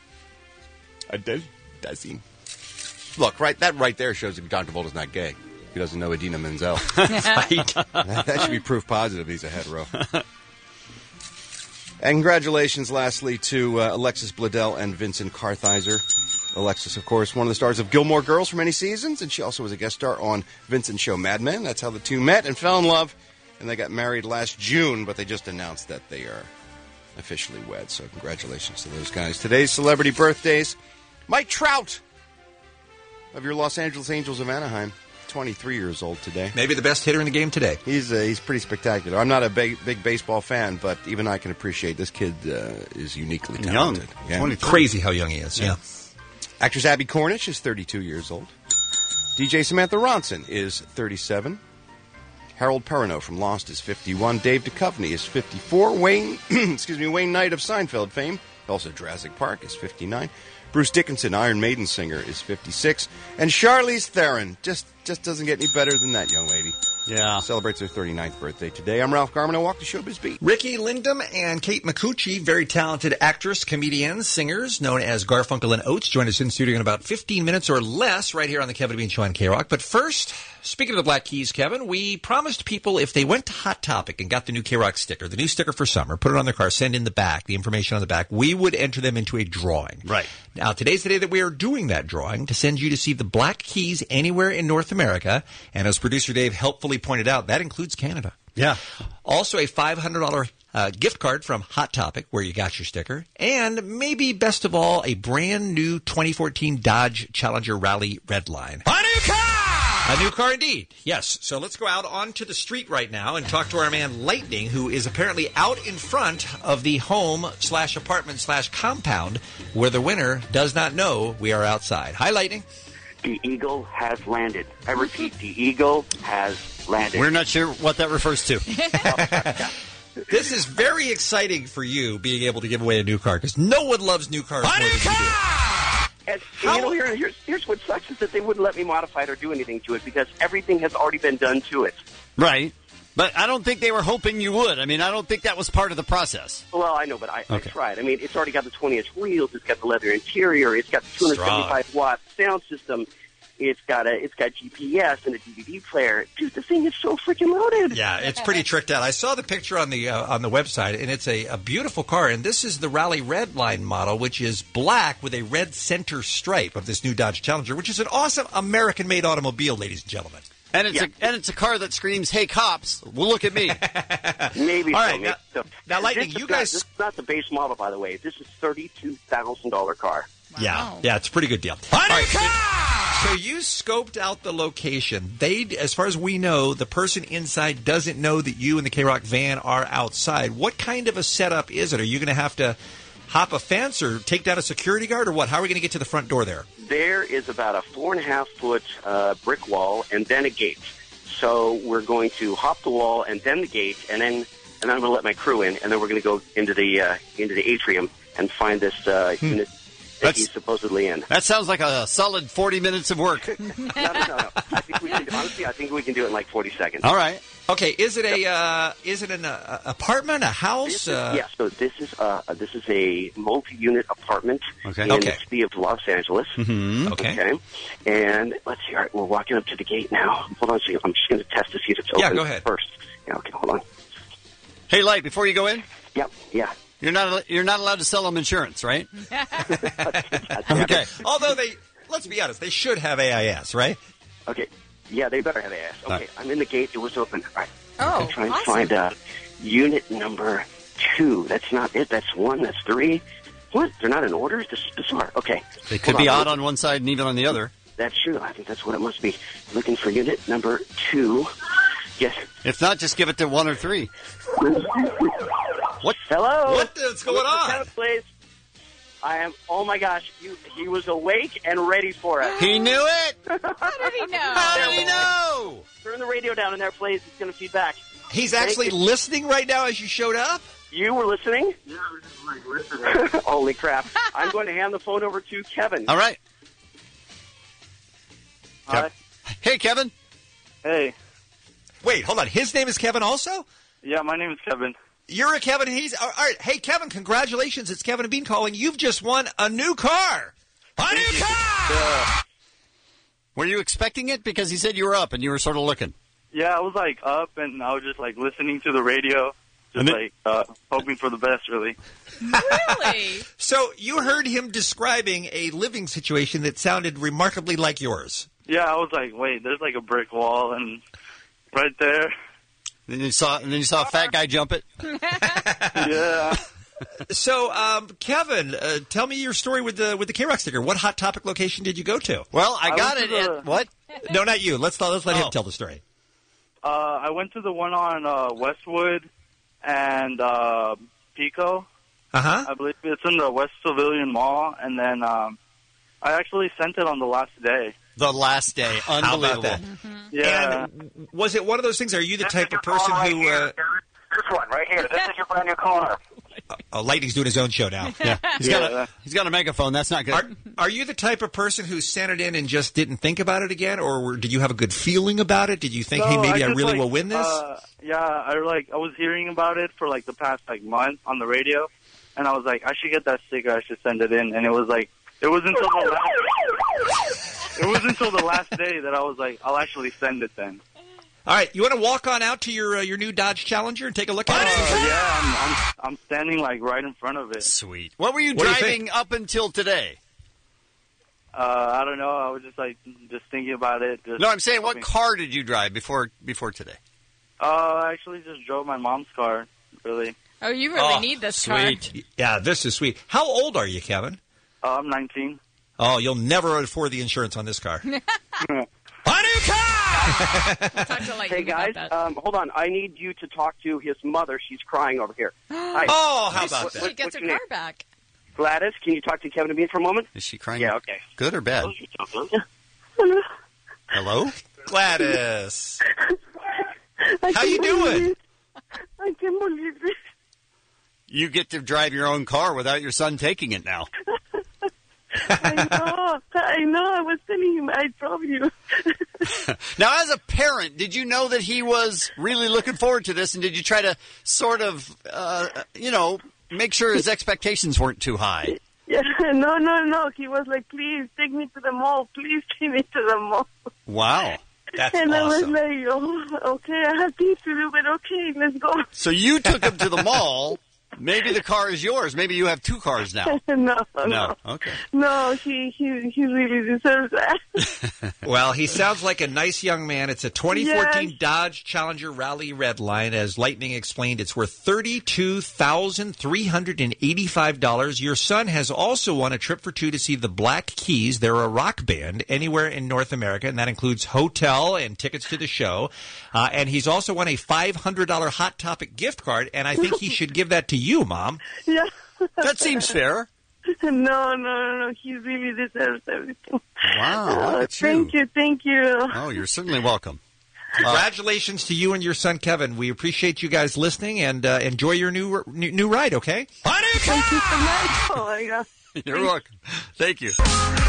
Adele Dazeem. Look, right, that right there shows that John Travolta's not gay. He doesn't know Idina Menzel. that, that should be proof positive he's a hetero. And congratulations, lastly, to uh, Alexis Bledel and Vincent Kartheiser. Alexis, of course, one of the stars of Gilmore Girls for many seasons, and she also was a guest star on Vincent's show Mad Men. That's how the two met and fell in love, and they got married last June, but they just announced that they are officially wed. So congratulations to those guys. Today's celebrity birthdays. Mike Trout of your Los Angeles Angels of Anaheim, twenty-three years old today. Maybe the best hitter in the game today. He's uh, he's pretty spectacular. I'm not a big, big baseball fan, but even I can appreciate this kid uh, is uniquely talented. Young. Crazy how young he is. Yeah. Actress Abby Cornish is thirty-two years old. D J Samantha Ronson is thirty-seven. Harold Perrineau from Lost is fifty-one. Dave Duchovny is fifty-four. Wayne, excuse me, Wayne Knight of Seinfeld fame, also Jurassic Park, is fifty-nine. Bruce Dickinson, Iron Maiden singer, is fifty-six. And Charlize Theron just just doesn't get any better than that young lady. Yeah. Celebrates her thirty-ninth birthday today. I'm Ralph Garman. I walk the showbiz beat. Ricky Lindum and Kate McCucci, very talented actress, comedians, singers, known as Garfunkel and Oates, join us in studio in about fifteen minutes or less right here on the Kevin and Bean Show on K-Rock. But first, speaking of the Black Keys, Kevin, we promised people if they went to Hot Topic and got the new K-Rock sticker, the new sticker for summer, put it on their car, send in the back, the information on the back, we would enter them into a drawing. Right. Now, today's the day that we are doing that drawing to send you to see the Black Keys anywhere in North America. And as producer Dave helpfully pointed out, that includes Canada. Yeah. Also, a five hundred dollars uh, gift card from Hot Topic, where you got your sticker. And maybe best of all, a brand new twenty fourteen Dodge Challenger Rally Redline. A new car! A new car indeed. Yes. So let's go out onto the street right now and talk to our man Lightning, who is apparently out in front of the home slash apartment slash compound where the winner does not know we are outside. Hi, Lightning. The Eagle has landed. I repeat, the Eagle has landed. We're not sure what that refers to. This is very exciting for you, being able to give away a new car, because no one loves new cars more than you do. And, and you know, here, here's, here's what sucks is that they wouldn't let me modify it or do anything to it because everything has already been done to it. Right. But I don't think they were hoping you would. I mean, I don't think that was part of the process. Well, I know, but I, Okay. I tried. I mean, it's already got the twenty-inch wheels. It's got the leather interior. It's got the two hundred seventy-five watt sound system. It's got a it's got G P S and a D V D player. Dude, the thing is so freaking loaded. Yeah, it's pretty tricked out. I saw the picture on the uh, on the website, and it's a, a beautiful car. And this is the Rally Red Line model, which is black with a red center stripe of this new Dodge Challenger, which is an awesome American-made automobile, ladies and gentlemen. And it's Yeah. a and it's a car that screams, "Hey cops, well look at me." Maybe All so. right, maybe now- so. now, And Lightning, this is you not- guys- This is not the base model, by the way. This is thirty-two thousand dollar car. Yeah, yeah, it's a pretty good deal. All right, so, so you scoped out the location. They, as far as we know, the person inside doesn't know that you and the K-Rock van are outside. What kind of a setup is it? Are you going to have to hop a fence or take down a security guard or what? How are we going to get to the front door there? There is about a four and a half foot uh, brick wall and then a gate. So we're going to hop the wall and then the gate, and then and then I'm going to let my crew in, and then we're going to go into the uh, into the atrium and find this uh, Hmm. unit that he's supposedly in. That sounds like a solid forty minutes of work. no, no, no, no. I think we can. Honestly, I think we can do it in like forty seconds. All right. Okay, is it a uh, is it an uh, apartment, a house? This is, uh, yeah, so this is uh, this is a multi-unit apartment Okay. in Okay. the city of Los Angeles. Mhm. Okay. And let's see. All right, we're walking up to the gate now. Hold on a second. I'm just going to test to see if it's open. Yeah, go ahead. First. Yeah. Okay. Hold on. Hey, Light, before you go in. Yep. Yeah. You're not you're not allowed to sell them insurance, right? Okay. Although they, let's be honest, they should have A I S, right? Okay. Yeah, they better have A S. Okay. All right. I'm in the gate. It was open. All right. Oh, I'm gonna try and awesome. find uh, unit number two. That's not it. That's one. That's three. What? They're not in order? This is bizarre. Okay. They could Hold be on. odd on one side and even on the other. That's true. I think that's what it must be. Looking for unit number two. Yes. If not, just give it to one or three. What? Hello. What is going on? Kenneth, please. I am. Oh my gosh! You, he was awake and ready for it. He knew it. How did he know? How did he know? Turn the radio down in there, please. It's going to feed back. He's Thank actually you. listening right now as you showed up? You were listening? Yeah, I was just like listening. Holy crap! I'm going to hand the phone over to Kevin. All right. Hi. Hey, Kevin. Hey. Wait, hold on. His name is Kevin also? Yeah, my name is Kevin. You're a Kevin. He's all right. Hey, Kevin, congratulations. It's Kevin and Bean calling. You've just won a new car. A new car! Were you expecting it? Because he said you were up and you were sort of looking. Yeah, I was like up and I was just like listening to the radio, just And it- like uh, hoping for the best, really. Really? So you heard him describing a living situation that sounded remarkably like yours. Yeah, I was like, wait, there's like a brick wall and right there. Then you saw, and then you saw a fat guy jump it. Yeah. So, um, Kevin, uh, tell me your story with the with the K-Rock sticker. What Hot Topic location did you go to? Well, I, I got went it. to the- At, what? No, not you. Let's let's let Oh. him tell the story. Uh, I went to the one on uh, Westwood and uh, Pico. Uh huh. I believe it's in the West Pavilion Mall, and then um, I actually sent it on the last day. The last day. How about Unbelievable. that? Yeah. And was it one of those things? Are you the type of person who? Uh, This one right here. This is your brand new car. oh, Lightning's doing his own show now. Yeah. He's Yeah. got a he's got a megaphone. That's not good. Are, are you the type of person who sent it in and just didn't think about it again, or were, did you have a good feeling about it? Did you think, hey, No, maybe I, just, really like, will win this? Uh, yeah, I like I was hearing about it for like the past like month on the radio, and I was like, I should get that sticker. I should send it in, and it was like it was until the last, it was until the last day that I was like, I'll actually send it then. All right, you want to walk on out to your uh, your new Dodge Challenger and take a look at Uh, it? yeah, I'm, I'm I'm standing like right in front of it. Sweet. What were you What do you driving up until today? Uh, I don't know. I was just like just thinking about it. Just, No, I'm saying, what car did you drive before before today? Uh, I actually just drove my mom's car. Really. Oh, you really Oh, need this car. Sweet. Yeah, this is sweet. How old are you, Kevin? Uh, I'm nineteen. Oh, you'll never afford the insurance on this car. Hey guys, um, hold on. I need you to talk to his mother. She's crying over here. Hi. Oh, how about What- that? She what- gets what's her your name? car back. Gladys, can you talk to Kevin and me for a moment? Is she crying? Yeah, okay. Good or bad? Hello? Gladys. I How you can't doing? believe it. I can't believe it. You get to drive your own car without your son taking it now. I know. I know. I was telling him I drove you. Now, as a parent, did you know that he was really looking forward to this, and did you try to sort of, uh, you know, make sure his expectations weren't too high? Yeah, no, no, no. He was like, please take me to the mall. Please take me to the mall. Wow. That's and awesome. I was like, oh, okay, I have things to do, but okay, let's go. So you took him to the mall. Maybe the car is yours. Maybe you have two cars now. no, no, No. Okay. no. He he he really deserves that. Well, he sounds like a nice young man. It's a twenty fourteen Yes. Dodge Challenger Rally Redline. As Lightning explained, it's worth thirty-two thousand three hundred eighty-five dollars. Your son has also won a trip for two to see the Black Keys. They're a rock band anywhere in North America, and that includes hotel and tickets to the show. Uh, and he's also won a five hundred dollars Hot Topic gift card, and I think he should give that to you, Mom. Yeah. That seems fair. No, no, no, no. He really deserves everything. Wow, Oh, look at you. thank you, thank you. Oh, you're certainly welcome. Congratulations to you and your son, Kevin. We appreciate you guys listening, and uh, enjoy your new, new new ride, okay? Thank you so much. Oh, my God. You're welcome. Thank you.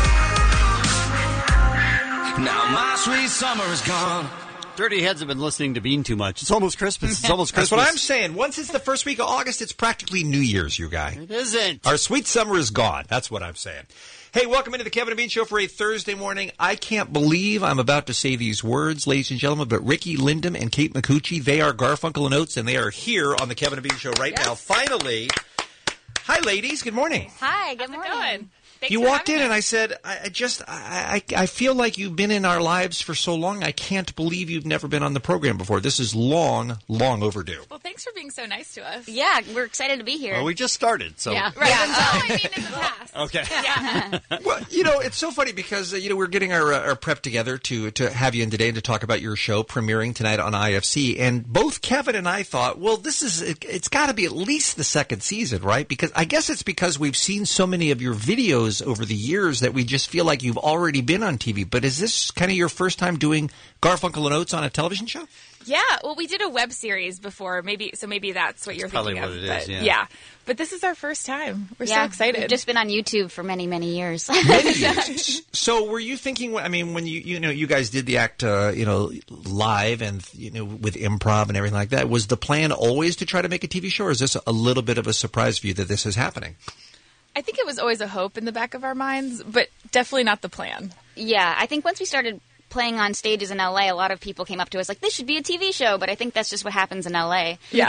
Now my sweet summer is gone. Dirty Heads have been listening to Bean too much. It's almost Christmas. It's almost That's Christmas. what I'm saying. Once it's the first week of August, it's practically New Year's, you guy. It isn't. Our sweet summer is gone. That's what I'm saying. Hey, welcome into the Kevin and Bean Show for a Thursday morning. I can't believe I'm about to say these words, ladies and gentlemen, but Ricky Lindham and Kate McCucci, they are Garfunkel and Oates, and they are here on the Kevin and Bean Show right now. Finally. Hi, ladies. Good morning. Hi, good morning. Thanks You for walked in having and me. I said, I, I just, I, I, I feel like you've been in our lives for so long. I can't believe you've never been on the program before. This is long, long overdue. Well, thanks for being so nice to us. Yeah, we're excited to be here. Well, we just started, so. Yeah, right. Yeah. Oh, I mean, in the past. Okay. Yeah. Well, you know, it's so funny because, uh, you know, we're getting our, uh, our prep together to, to have you in today and to talk about your show premiering tonight on I F C. And both Kevin and I thought, well, this is, it, it's got to be at least the second season, right? Because I guess it's because we've seen so many of your videos over the years that we just feel like you've already been on T V. But is this kind of your first time doing Garfunkel and Oates on a television show? Yeah, well, we did a web series before, maybe so maybe that's what you're probably thinking what of. it is, but, yeah. yeah, but this is our first time. We're yeah, so excited. We've just been on YouTube for many, many years. Many years. So were you thinking, I mean, when you, you know, you guys did the act, uh, you know, live and, you know, with improv and everything like that, was the plan always to try to make a T V show, or is this a little bit of a surprise for you that this is happening? I think it was always a hope in the back of our minds, but definitely not the plan. Yeah, I think once we started playing on stages in L A, a lot of people came up to us like, this should be a T V show, but I think that's just what happens in L A. Yeah.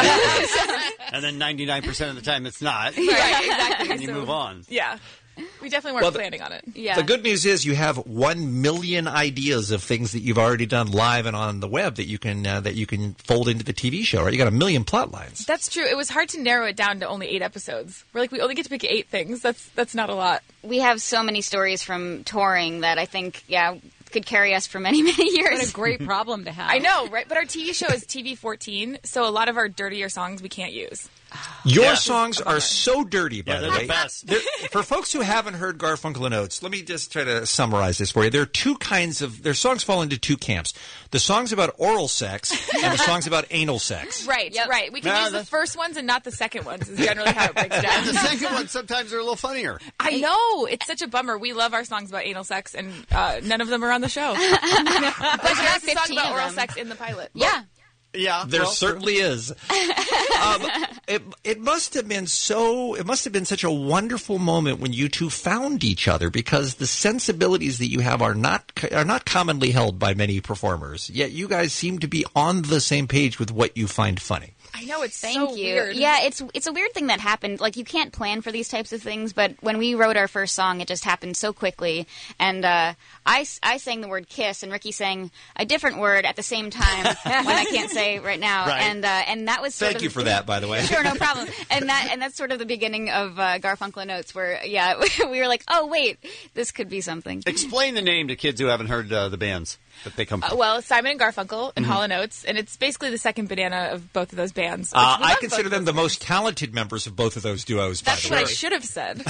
And then ninety-nine percent of the time it's not. Right, exactly. And you So, move on. Yeah. We definitely weren't Well, the- planning on it. Yeah. The good news is you have one million ideas of things that you've already done live and on the web that you can uh, that you can fold into the T V show, right? You got a million plot lines. That's true. It was hard to narrow it down to only eight episodes. We're like, we only get to pick eight things. That's that's not a lot. We have so many stories from touring that I think, yeah, could carry us for many, many years. What a great problem to have. I know, right? But our T V show is T V fourteen, so a lot of our dirtier songs we can't use. Your Yeah. songs are so dirty, by Yeah, the they're way. the best. They're- for folks who haven't heard Garfunkel and Oates, let me just try to summarize this for you. There are two kinds of their songs fall into two camps: the songs about oral sex and the songs about anal sex. Right, right. We can No, use the that's- first ones and not the second ones. Is generally how it breaks down. The second one sometimes they're a little funnier. I know. It's such a bummer. We love our songs about anal sex, and uh, none of them are on the show. but there's a song fifteen about of oral them. sex in the pilot. Yeah. Yeah, There well, certainly is. um, it it must have been so. It must have been such a wonderful moment when you two found each other, because the sensibilities that you have are not are not commonly held by many performers. Yet you guys seem to be on the same page with what you find funny. I know, it's Thank so you. weird. Yeah, it's it's a weird thing that happened. Like, you can't plan for these types of things, but when we wrote our first song, it just happened so quickly. And uh, I, s- I sang the word kiss, and Ricky sang a different word at the same time, when I can't say right now. Right. And uh, and that was sort Thank of you for that, by the way. Sure, no problem. And that and that's sort of the beginning of uh, Garfunkel and Oates, where yeah, we were like, oh wait, this could be something. Explain the name to kids who haven't heard uh, the bands that they come Uh, from. well, Simon and Garfunkel and Mhm. Hall and Oates, and it's basically the second banana of both of those bands. Uh, We I love consider both them of the those most talented members of both of those duos. That's by the what way. I should have said.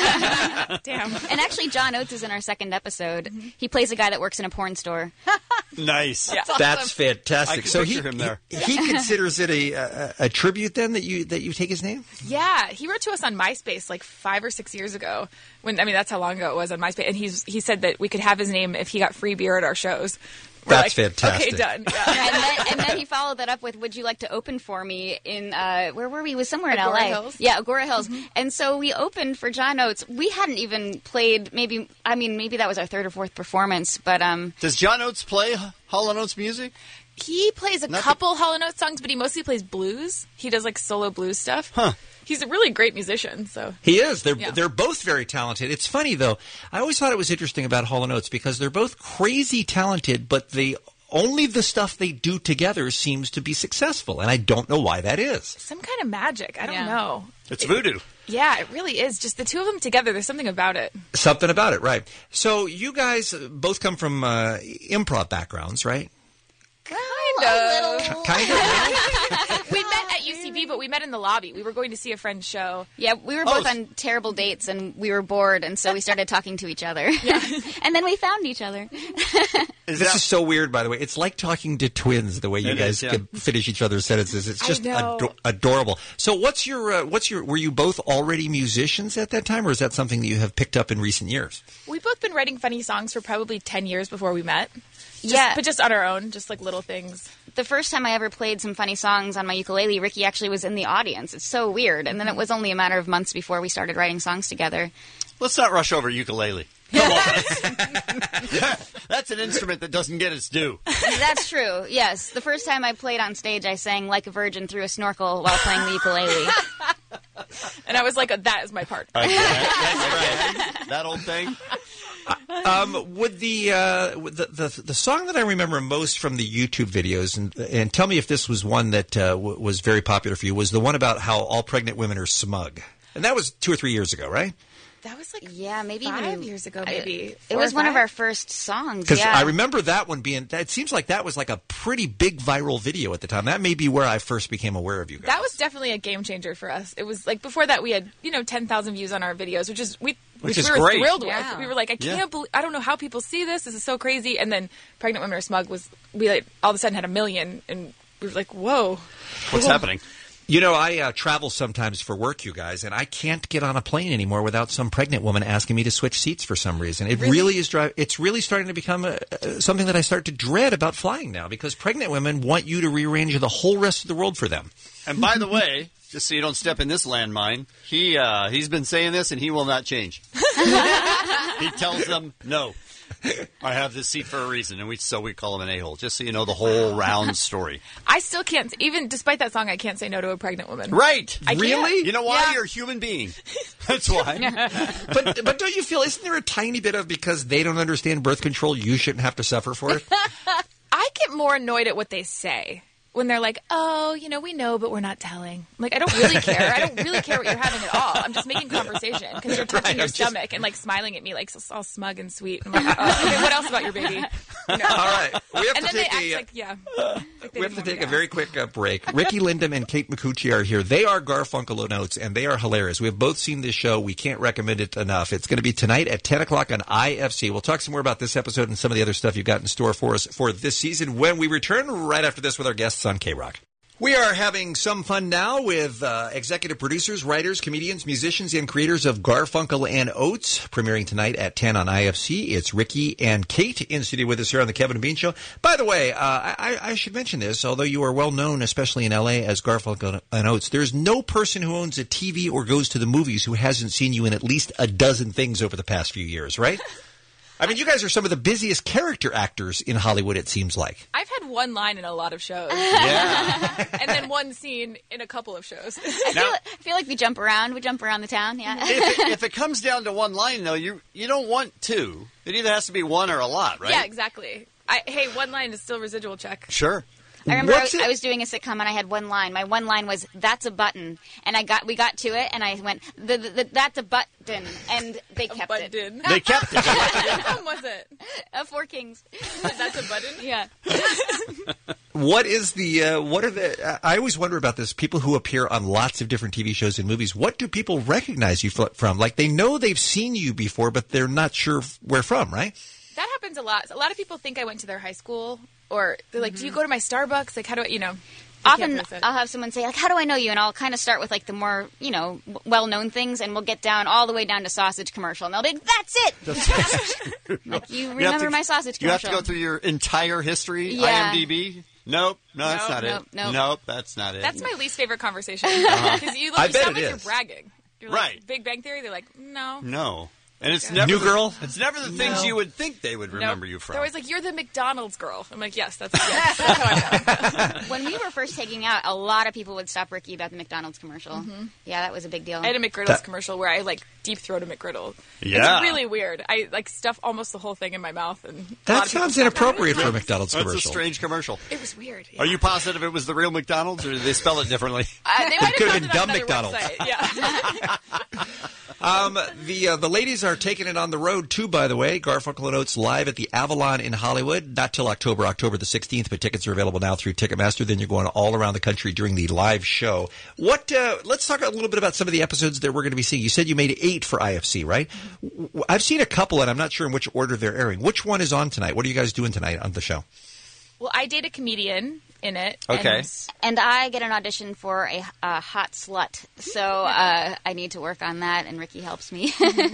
Damn. And actually, John Oates is in our second episode. He plays a guy that works in a porn store. Nice. That's fantastic. I can so he, picture him there. he he considers it a, a a tribute then that you that you take his name. Yeah, he wrote to us on MySpace like five or six years ago. When I mean, that's how long ago it was on MySpace, and he's he said that we could have his name if he got free beer at our shows. We're That's like, fantastic. Okay, done. Yeah. and, then, and then he followed that up with, "Would you like to open for me in uh, where were we? It was somewhere in Agora L A. Hills. Yeah, Agora Hills." Mm-hmm. And so we opened for John Oates. We hadn't even played. Maybe I mean maybe that was our third or fourth performance. But um, Does John Oates play Hall and Oates music? He plays a Nothing. couple Hall and Oates songs, but he mostly plays blues. He does like solo blues stuff. Huh. He's a really great musician. So He is. They're Yeah. they're both very talented. It's funny though. I always thought it was interesting about Hall and Oates because they're both crazy talented, but they only the stuff they do together seems to be successful, and I don't know why that is. some kind of magic. I don't Yeah. know. It's voodoo. Yeah, it really is. Just the two of them together. There's something about it. Something about it, right? So you guys both come from uh, improv backgrounds, right? Kind of. Kind of. We met at U C B, but we met in the lobby. We were going to see a friend's show. yeah, we were Oh, both on terrible dates, and we were bored, and so we started talking to each other. And then we found each other. This is so weird, by the way. It's like talking to twins. The way you It guys is, yeah. can finish each other's sentences. It's I just know. ado- adorable. So, what's your uh, what's your? Were you both already musicians at that time, or is that something that you have picked up in recent years? We've both been writing funny songs for probably ten years before we met. Just, Yeah. But just on our own, just like little things. The first time I ever played some funny songs on my ukulele, Ricky actually was in the audience. It's so weird. And then it was only a matter of months before we started writing songs together. Let's not rush over ukulele. Come on. That's an instrument that doesn't get its due. That's true. Yes, the first time I played on stage, I sang "Like a Virgin" through a snorkel while playing the ukulele. And I was like, that is my part. Again, again, that old thing. Um, would the, uh, would the the the song that I remember most from the YouTube videos, and and tell me if this was one that uh, w- was very popular for you, was the one about how all pregnant women are smug, and that was two or three years ago, right? That was like yeah, maybe five even years ago, maybe. It Four was or one of five? our first songs. Because Yeah, I remember that one being. It seems like that was like a pretty big viral video at the time. That may be where I first became aware of you guys. That was definitely a game changer for us. It was like before that we had, you know, ten thousand views on our videos, which is we Which which is we were great. thrilled Yeah. with. We were like, I Yeah. can't believe, I don't know how people see this. This is so crazy. And then Pregnant Women Are Smug was, we like all of a sudden had a million, and we were like, whoa. What's happening? You know, I uh, travel sometimes for work, you guys, and I can't get on a plane anymore without some pregnant woman asking me to switch seats for some reason. It really, Really? is dri- It's really starting to become a, uh, something that I start to dread about flying now because pregnant women want you to rearrange the whole rest of the world for them. And by the way, just so you don't step in this landmine, he uh, he's been saying this and he will not change. He tells them no. I have this seat for a reason, and we so we call him an a-hole. Just so you know the whole round story. I still can't, even despite that song, I can't say no to a pregnant woman. Right? I can't. Really? You know why? Yeah. You're a human being. That's why. but but don't you feel, isn't there a tiny bit of because they don't understand birth control, you shouldn't have to suffer for it? I get more annoyed at what they say. When they're like, oh, you know, we know, but we're not telling. Like, I don't really care. I don't really care what you're having at all. I'm just making conversation because you're touching Right, your I'm just- stomach and, like, smiling at me, like, so, all smug and sweet. I'm like, oh, okay, what else about your baby? You know? All right. We have and to then take they a, act like, yeah. Like they We have didn't to want take me a very quick uh, break. Ricky Lindham and Kate McCucci are here. They are Garfunkel and Oates, and they are hilarious. We have both seen this show. We can't recommend it enough. It's going to be tonight at ten o'clock on I F C. We'll talk some more about this episode and some of the other stuff you've got in store for us for this season when we return right after this with our guests on K-Rock. We are having some fun now with uh, executive producers, writers, comedians, musicians, and creators of Garfunkel and Oates, premiering tonight at ten on I F C. It's Ricky and Kate in studio with us here on the Kevin and Bean Show. By the way, uh, I, I should mention this, although you are well known, especially in L A, as Garfunkel and Oates, there's no person who owns a T V or goes to the movies who hasn't seen you in at least a dozen things over the past few years, right? I mean, you guys are some of the busiest character actors in Hollywood, it seems like. I've had one line in a lot of shows. Yeah. And then one scene in a couple of shows. I feel, I feel like we jump around. We jump around the town. Yeah. if, it, if it comes down to one line, though, you you don't want two. It either has to be one or a lot, right? Yeah, exactly. I, hey, one line is still residual check. Sure. I remember I, What's it- I was doing a sitcom and I had one line. My one line was "That's a button," and I got we got to it and I went the, the, the, "That's a button," and they kept it. They kept it. What film was it? Uh, Four Kings. That's a button. Yeah. What is the, uh, what are the, I always wonder about this, people who appear on lots of different T V shows and movies, what do people recognize you f- from? Like, they know they've seen you before, but they're not sure f- where from, right? That happens a lot. A lot of people think I went to their high school, or they're like, "Do you go to my Starbucks?" Like, how do I, you know? often can't face it. I'll have someone say, like, how do I know you? And I'll kind of start with, like, the more, you know, w- well-known things, and we'll get down all the way down to sausage commercial. And they'll be like, that's it! Like, you remember You have to- my sausage You have commercial. to go through your entire history, Yeah. IMDb? Nope. No, that's Nope, not nope, it. nope. Nope, that's not it. That's my least favorite conversation. Uh-huh. Because you, look, I you bet sound it like is. you're bragging. You're like, Right. Big Bang Theory, they're like, no. No. And it's Okay. never New the- Girl? It's never the things No. you would think they would remember Nope. you from. They're always like, you're the McDonald's girl. I'm like, yes, that's, yes, that's how I know. When we were first taking out, a lot of people would stop Ricky about the McDonald's commercial. Mhm. Yeah, that was a big deal. I had a McGriddles That- commercial where I like deep throat a McGriddle. Yeah. It's really weird. I like stuff almost the whole thing in my mouth, and a lot That of people sounds stop inappropriate at it. for a McDonald's That's commercial. a strange commercial. It was weird. Are you positive it was the real McDonald's, or did they spell it differently? Uh, they might could have have found been it on Dumb another McDonald's. website. Yeah. Um, the uh, the ladies are taking it on the road too. By the way, Garfunkel and Oates live at the Avalon in Hollywood. Not till October, October the sixteenth, but tickets are available now through Ticketmaster. Then you're going all around the country during the live show. What? Uh, let's talk a little bit about some of the episodes that we're going to be seeing. You said you made eight for I F C, right? W- I've seen a couple, and I'm not sure in which order they're airing. Which one is on tonight? What are you guys doing tonight on the show? Well, I date a comedian in it. Okay. And And I get an audition for a, a hot slut, so uh, I need to work on that, and Ricky helps me.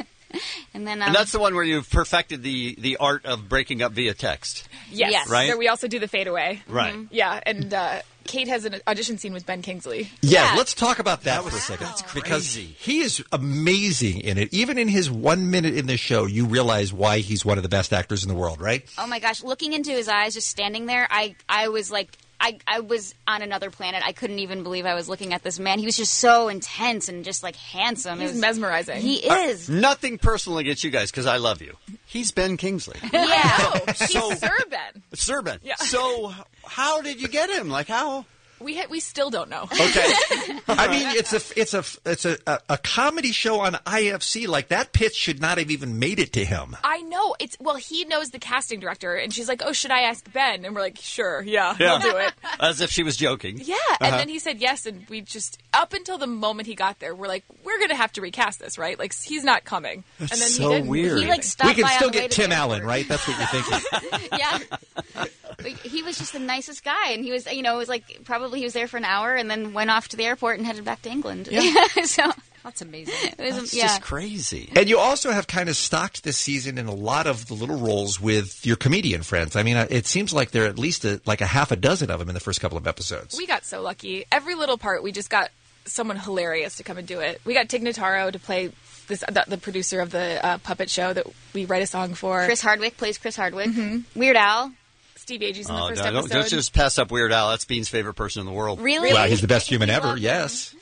and then, um, And that's the one where you've perfected the, the art of breaking up via text. yes. Yes. Right? There we also do the fadeaway. Right. Mhm. Yeah, and uh, Kate has an audition scene with Ben Kingsley. Yeah, let's talk about that, for a was- second. that's Because crazy. he is amazing in it. Even in his one minute in the show, you realize why he's one of the best actors in the world, right? oh my gosh, looking into his eyes, just standing there, I, I was like, I, I was on another planet. I couldn't even believe I was looking at this man. He was just so intense and just like handsome. It He's was- mesmerizing. He is. Nothing personal against you guys, because I love you. He's Ben Kingsley. Yeah. He's Sir Ben. Sir Ben. Yeah. So how did you get him? Like, how? We ha- we still don't know. Okay. I mean, it's a it's a it's a, a, a comedy show on I F C. Like that pitch should not have even made it to him. I know. It's well, he knows the casting director, and she's like, "Oh, should I ask Ben?" And we're like, "Sure, yeah, Yeah. we'll do it." As if she was joking. Yeah, and Uh-huh. then he said yes, and we just up until the moment he got there, we're like, "We're gonna have to recast this, right? Like he's not coming." That's and then so he didn't. weird. He like stopped We can by still on the way get to Tim the Allen, airport. right? That's what you're thinking. Yeah. But he was just the nicest guy, and he was, you know, it was like probably he was there for an hour and then went off to the airport and headed back to England. Yeah. so That's amazing. it was, That's yeah. just crazy. And you also have kind of stocked this season in a lot of the little roles with your comedian friends. I mean, uh, it seems like there are at least a, like a half a dozen of them in the first couple of episodes. We got so lucky. Every little part, we just got someone hilarious to come and do it. We got Tig Notaro to play this, the, the producer of the uh, puppet show that we write a song for. Chris Hardwick plays Chris Hardwick. Weird Al. Steve Agee's in the Oh, first no, don't, episode. don't just pass up Weird Al. That's Bean's favorite person in the world. Really? Well, he's the best human ever. Yes.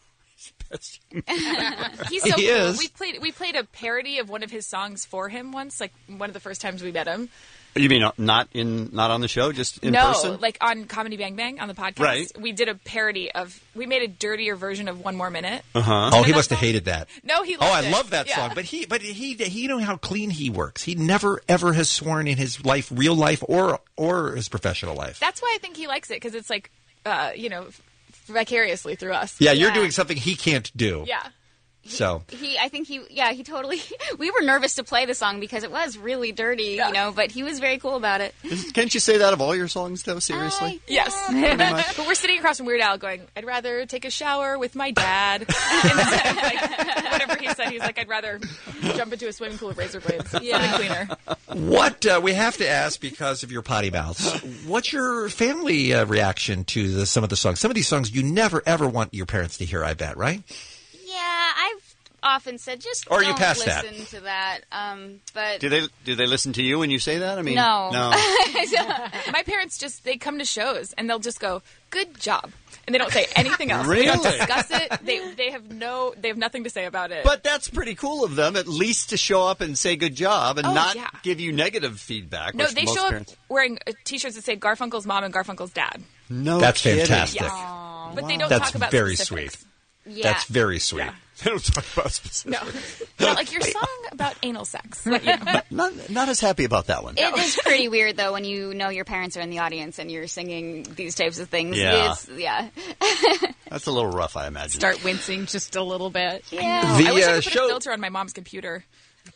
He's so He cool. is. We played we played a parody of one of his songs for him once, like one of the first times we met him. You mean not in, not on the show, just in no, person? like on Comedy Bang Bang on the podcast. Right. We did a parody of. We made a dirtier version of One More Minute. Uh huh. Oh, he must have hated that. No, he. Oh, Loved I it. love that Yeah. song. But he, but he, he, you know how clean he works. He never ever has sworn in his life, real life, or or his professional life. That's why I think he likes it because it's like, uh, you know, vicariously through us. Yeah, you're doing something he can't do. Yeah. So He, I think he, yeah, he totally. We were nervous to play the song because it was really dirty, you know. But he was very cool about it. Can't you say that of all your songs, though? Seriously? Yes. Pretty but we're sitting across from Weird Al going, I'd rather take a shower with my dad. Instead of like, whatever he said, he's like, I'd rather jump into a swimming pool of razor blades. Yeah. Something cleaner. what uh, we have to ask because of your potty mouths. What's your family uh, reaction to the, some of the songs? Some of these songs you never ever want your parents to hear. I bet, right? Yeah, I've often said just Or are you don't past that? listen to that. Um, but Do they do they listen to you when you say that? I mean, no, no. My parents just, they come to shows and they'll just go, good job. And they don't say anything else. They don't Really? discuss it. They they have no, they have nothing to say about it. But that's pretty cool of them, at least to show up and say good job and Oh, not yeah. give you negative feedback. no, which they most show parents... up wearing uh, t-shirts that say Garfunkel's mom and Garfunkel's dad. No, That's kidding. fantastic. Yes. But they don't That's talk about very specifics. sweet. Yeah. That's very sweet. They don't talk about specifics. No. No, like your song about anal sex. Like, you know. Not not as happy about that one. It is pretty weird though when you know your parents are in the audience and you're singing these types of things. Yeah. It's, yeah. That's a little rough, I imagine. Start wincing just a little bit. Yeah. The, I wish I uh, could put show- a filter on my mom's computer.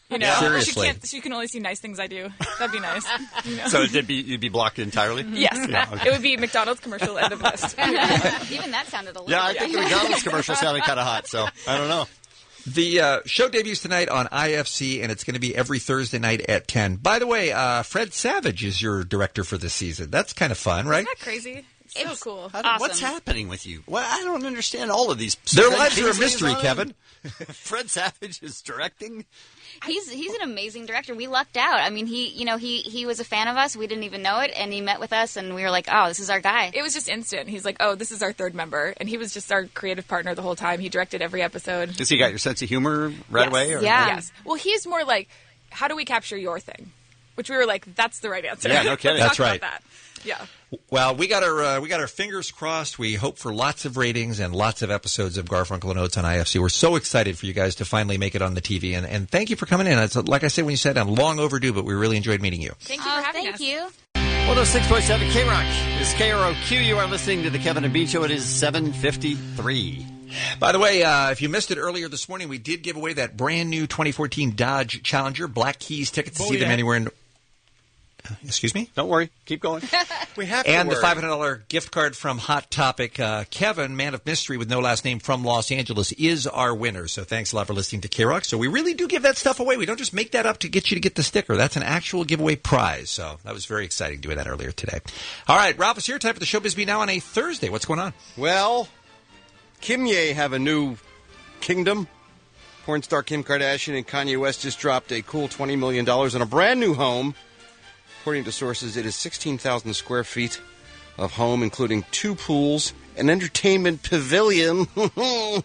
You know, Seriously. she can't. She can only see nice things I do. That'd be nice. You know? So it'd be, you'd be blocked entirely? Yes. Yeah, okay. It would be McDonald's commercial end of list. Even that sounded a little Yeah, I bit. think the McDonald's commercial sounded kind of hot, so I don't know. The uh, show debuts tonight on I F C, and it's going to be every Thursday night at ten. By the way, uh, Fred Savage is your director for this season. That's kind of fun, right? Isn't that crazy? So cool. How do- What's happening with you? Well, I don't understand all of these. Their Fred lives are a Kingsley's mystery, on. Kevin. Fred Savage is directing. He's he's an amazing director. We lucked out. I mean, he you know he he was a fan of us. We didn't even know it, and he met with us, and we were like, oh, this is our guy. It was just instant. He's like, oh, this is our third member, and he was just our creative partner the whole time. He directed every episode. Has he got your sense of humor right Yes. away? Or? Yes. Well, he's more like, how do we capture your thing? Which we were like, that's the right answer. Yeah, no kidding. Let's That's talk right. about that. Yeah. Well, we got our uh, we got our fingers crossed. We hope for lots of ratings and lots of episodes of Garfunkel and Oates on I F C. We're so excited for you guys to finally make it on the T V, and, and thank you for coming in. It's, like I said when you said, I'm long overdue, but we really enjoyed meeting you. Thank you for having thank us. you. one oh six point seven K-Rock is K R O Q. You are listening to the Kevin and Bean Show. It is seven fifty-three. By the way, uh, if you missed it earlier this morning, we did give away that brand new twenty fourteen Dodge Challenger Black Keys tickets to Oh, see them yeah. anywhere in. Excuse me? Don't worry. Keep going. We have And to the worry. five hundred dollars gift card from Hot Topic. Uh, Kevin, man of mystery with no last name from Los Angeles, is our winner. So thanks a lot for listening to K-Rock. So we really do give that stuff away. We don't just make that up to get you to get the sticker. That's an actual giveaway prize. So that was very exciting doing that earlier today. All right, Ralph is here. Time for the Showbiz Beat now on a Thursday. What's going on? Well, Kim Ye have a new kingdom. Porn star Kim Kardashian and Kanye West just dropped a cool twenty million dollars on a brand new home. According to sources, it is sixteen thousand square feet of home, including two pools, an entertainment pavilion, a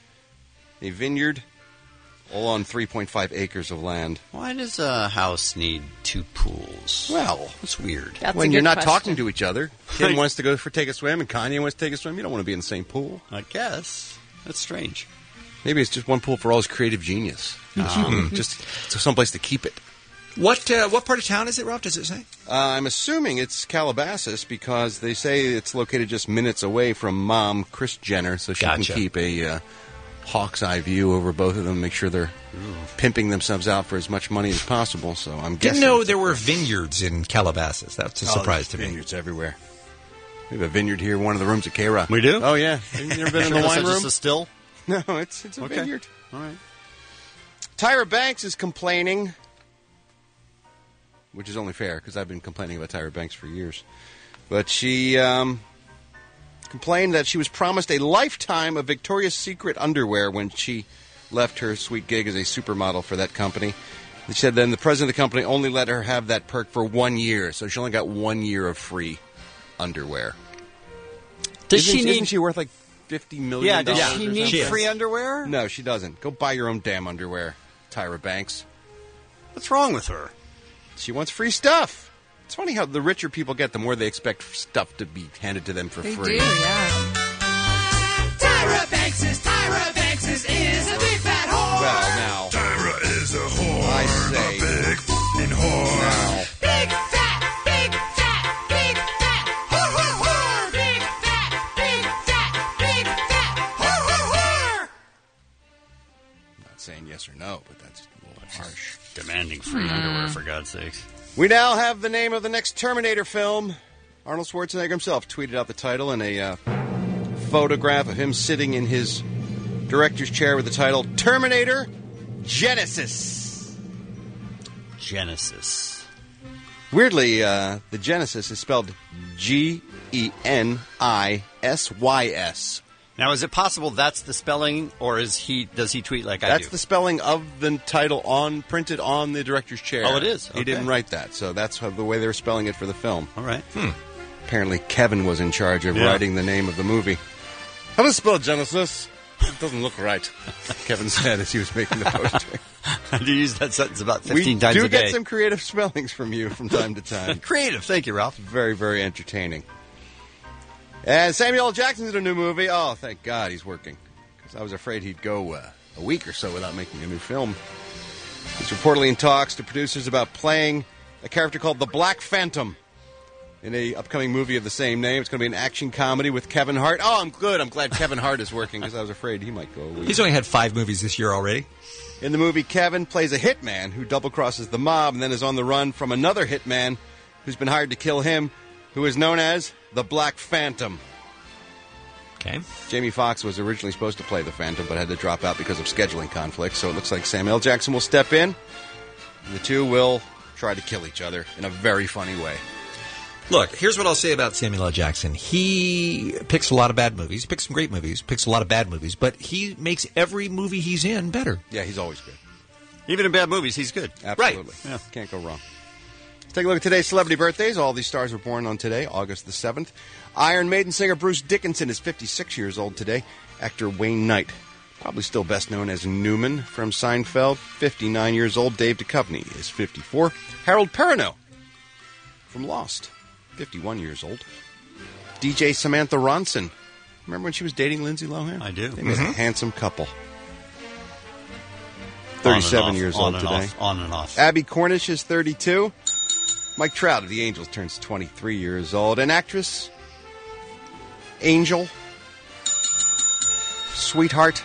vineyard, all on three point five acres of land. Why does a house need two pools? Well, that's weird. when you're not talking to each other, Kim wants to go for take a swim, and Kanye wants to take a swim. You don't want to be in the same pool. I guess. That's strange. Maybe it's just one pool for all his creative genius. Um, just so someplace to keep it. What uh, what part of town is it, Ralph? Does it say? Uh, I'm assuming it's Calabasas because they say it's located just minutes away from Mom, Kris Jenner, so she Gotcha. can keep a uh, hawk's eye view over both of them, make sure they're pimping themselves out for as much money as possible. So I'm Didn't guessing know it's there up were there. vineyards in Calabasas. That's a Oh, surprise there's to me. Vineyards everywhere. We have a vineyard here, in one of the rooms at K-Rock. We do? Oh yeah. Have you never been in Sure the that's wine just room? a still? No, it's it's a Okay. vineyard. All right. Tyra Banks is complaining, which is only fair because I've been complaining about Tyra Banks for years. But she um, complained that she was promised a lifetime of Victoria's Secret underwear when she left her sweet gig as a supermodel for that company. She said then the president of the company only let her have that perk for one year, so she only got one year of free underwear. Does isn't, she need- Isn't she worth like fifty million Yeah, dollars? does she or need something? free underwear? No, she doesn't. Go buy your own damn underwear, Tyra Banks. What's wrong with her? She wants free stuff. It's funny how the richer people get, the more they expect stuff to be handed to them for free. yeah. Tyra Banks is, Tyra Banks is, is a big fat whore. Well, now. Tyra is a whore. I say. A big f***ing whore. Now. Big fat, big fat, big fat, whore, whore, whore. Big fat, big fat, big fat, whore, whore, whore. I'm not saying yes or no, but that's a little harsh. Demanding free underwear, for God's sakes. We now have the name of the next Terminator film. Arnold Schwarzenegger himself tweeted out the title and a uh, photograph of him sitting in his director's chair with the title Terminator Genesis. Genesis. Weirdly, uh, the Genesis is spelled G E N I S Y S. Now, is it possible that's the spelling, or is he? Does he tweet like I That's do? the spelling of the title on printed on the director's chair. Oh, it is? He Okay. didn't write that, so that's how, the way they were spelling it for the film. All right. Hmm. Apparently, Kevin was in charge of Yeah. writing the name of the movie. How do you spell Genesis? It doesn't look right. Kevin said as he was making the poster. I do use that sentence about we fifteen times do a day. get some creative spellings from you from time to time. Creative, thank you, Ralph. Very, very entertaining. And Samuel L. Jackson's in a new movie. Oh, thank God he's working. Because I was afraid he'd go uh, a week or so without making a new film. He's reportedly in talks to producers about playing a character called the Black Phantom in a upcoming movie of the same name. It's going to be an action comedy with Kevin Hart. Oh, I'm good. I'm glad Kevin Hart is working because I was afraid he might go away. He's only had five movies this year already. In the movie, Kevin plays a hitman who double-crosses the mob and then is on the run from another hitman who's been hired to kill him, who is known as the Black Phantom. Okay. Jamie Foxx was originally supposed to play the Phantom, but had to drop out because of scheduling conflicts, so it looks like Samuel L. Jackson will step in, and the two will try to kill each other in a very funny way. Look, here's what I'll say about Samuel L. Jackson. He picks a lot of bad movies. He picks some great movies, picks a lot of bad movies, but he makes every movie he's in better. Yeah, he's always good. Even in bad movies, he's good. Absolutely. Right. Yeah. Can't go wrong. Let's take a look at today's celebrity birthdays. All these stars were born on today, August the seventh. Iron Maiden singer Bruce Dickinson is fifty-six years old today. Actor Wayne Knight, probably still best known as Newman from Seinfeld, fifty-nine years old. Dave Duchovny is fifty-four. Harold Perrineau from Lost, fifty-one years old. D J Samantha Ronson. Remember when she was dating Lindsay Lohan? I do. They made Mhm. a handsome couple. On and thirty-seven off, years on old and today. off, on and off. Abby Cornish is thirty-two. Mike Trout of the Angels turns twenty-three years old. And actress Angel, Sweetheart,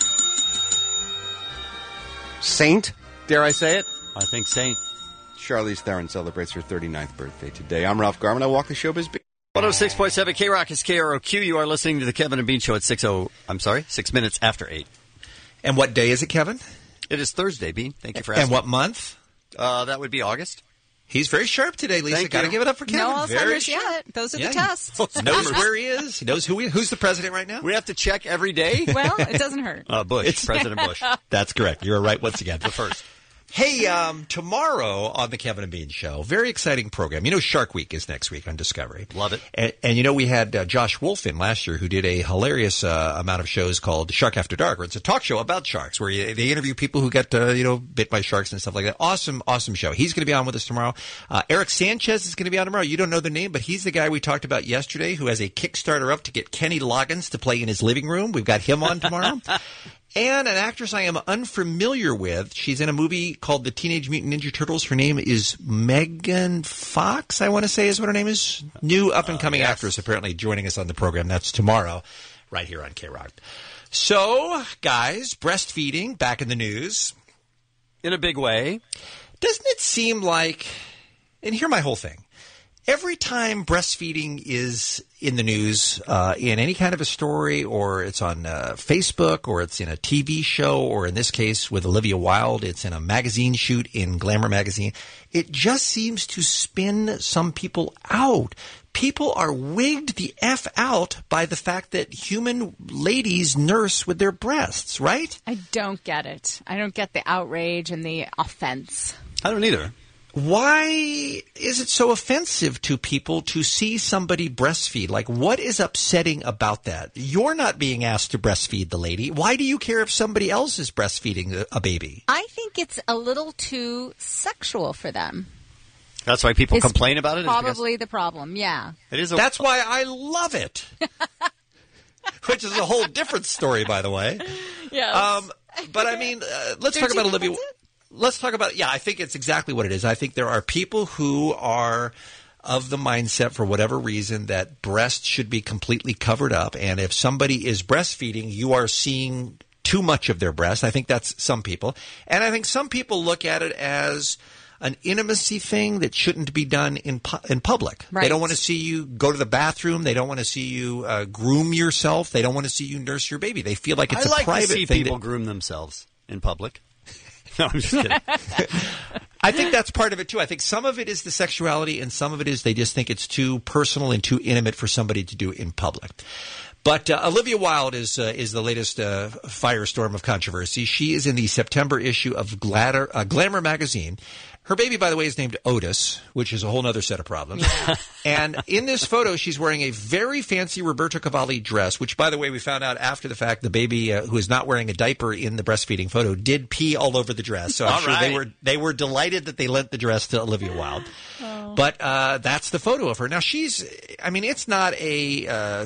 Saint, dare I say it? I think Saint. Charlize Theron celebrates her thirty-ninth birthday today. I'm Ralph Garman. I walk the showbiz beat. one oh six point seven K Rock is K R O Q. You are listening to the Kevin and Bean Show at six oh. I'm sorry, six minutes after eight. And what day is it, Kevin? It is Thursday, Bean. Thank you for asking. And what month? Uh, that would be August. He's very sharp today, Lisa. Thank Got to you. give it up for Kevin. No very Alzheimer's sharp. yet. Those are Yeah, the he tests. knows where he is. He knows who he, who's the president right now. We have to check every day. Well, it doesn't hurt. Uh, Bush, President Bush. That's correct. You're right once again. The first. Hey, um, tomorrow on the Kevin and Bean Show, very exciting program. You know, Shark Week is next week on Discovery. Love it. And, and you know, we had uh, Josh Wolf in last year who did a hilarious uh, amount of shows called Shark After Dark, where it's a talk show about sharks, where you, they interview people who get, uh, you know, bit by sharks and stuff like that. Awesome, awesome show. He's going to be on with us tomorrow. Uh, Eric Sanchez is going to be on tomorrow. You don't know the name, but he's the guy we talked about yesterday who has a Kickstarter up to get Kenny Loggins to play in his living room. We've got him on tomorrow. And an actress I am unfamiliar with. She's in a movie called The Teenage Mutant Ninja Turtles. Her name is Megan Fox, I want to say is what her name is. New up-and-coming uh, yes. actress apparently joining us on the program. That's tomorrow right here on K-Rock. So, guys, breastfeeding back in the news. In a big way. Doesn't it seem like, and here's my whole thing. Every time breastfeeding is in the news, uh, in any kind of a story, or it's on uh, Facebook, or it's in a T V show, or in this case with Olivia Wilde, it's in a magazine shoot in Glamour magazine, it just seems to spin some people out. People are wigged the F out by the fact that human ladies nurse with their breasts, right? I don't get it. I don't get the outrage and the offense. I don't either. Why is it so offensive to people to see somebody breastfeed? Like, what is upsetting about that? You're not being asked to breastfeed the lady. Why do you care if somebody else is breastfeeding a, a baby? I think it's a little too sexual for them. That's why people It's complain about it? is Probably because- the problem, yeah. It is. A- That's why I love it. Which is a whole different story, by the way. Yes. Um, but I mean, uh, let's Don't talk you about think Olivia. that's it? Let's talk about, yeah, I think it's exactly what it is. I think there are people who are of the mindset, for whatever reason, that breasts should be completely covered up. And if somebody is breastfeeding, you are seeing too much of their breast. I think that's some people. And I think some people look at it as an intimacy thing that shouldn't be done in pu- in public. Right. They don't want to see you go to the bathroom. They don't want to see you uh, groom yourself. They don't want to see you nurse your baby. They feel like it's I a like private to see thing. people that- groom themselves in public. No, I'm just kidding. I think that's part of it, too. I think some of it is the sexuality, and some of it is they just think it's too personal and too intimate for somebody to do in public. But uh, Olivia Wilde is uh, is the latest uh, firestorm of controversy. She is in the September issue of Glatter, uh, Glamour magazine. Her baby, by the way, is named Otis, which is a whole other set of problems. Yeah. And in this photo, she's wearing a very fancy Roberto Cavalli dress, which, by the way, we found out after the fact the baby, uh, who is not wearing a diaper in the breastfeeding photo, did pee all over the dress. So I'm all sure right. they were they were delighted that they lent the dress to Olivia Wilde. Oh. But uh, that's the photo of her. Now, she's, I mean, it's not a... Uh,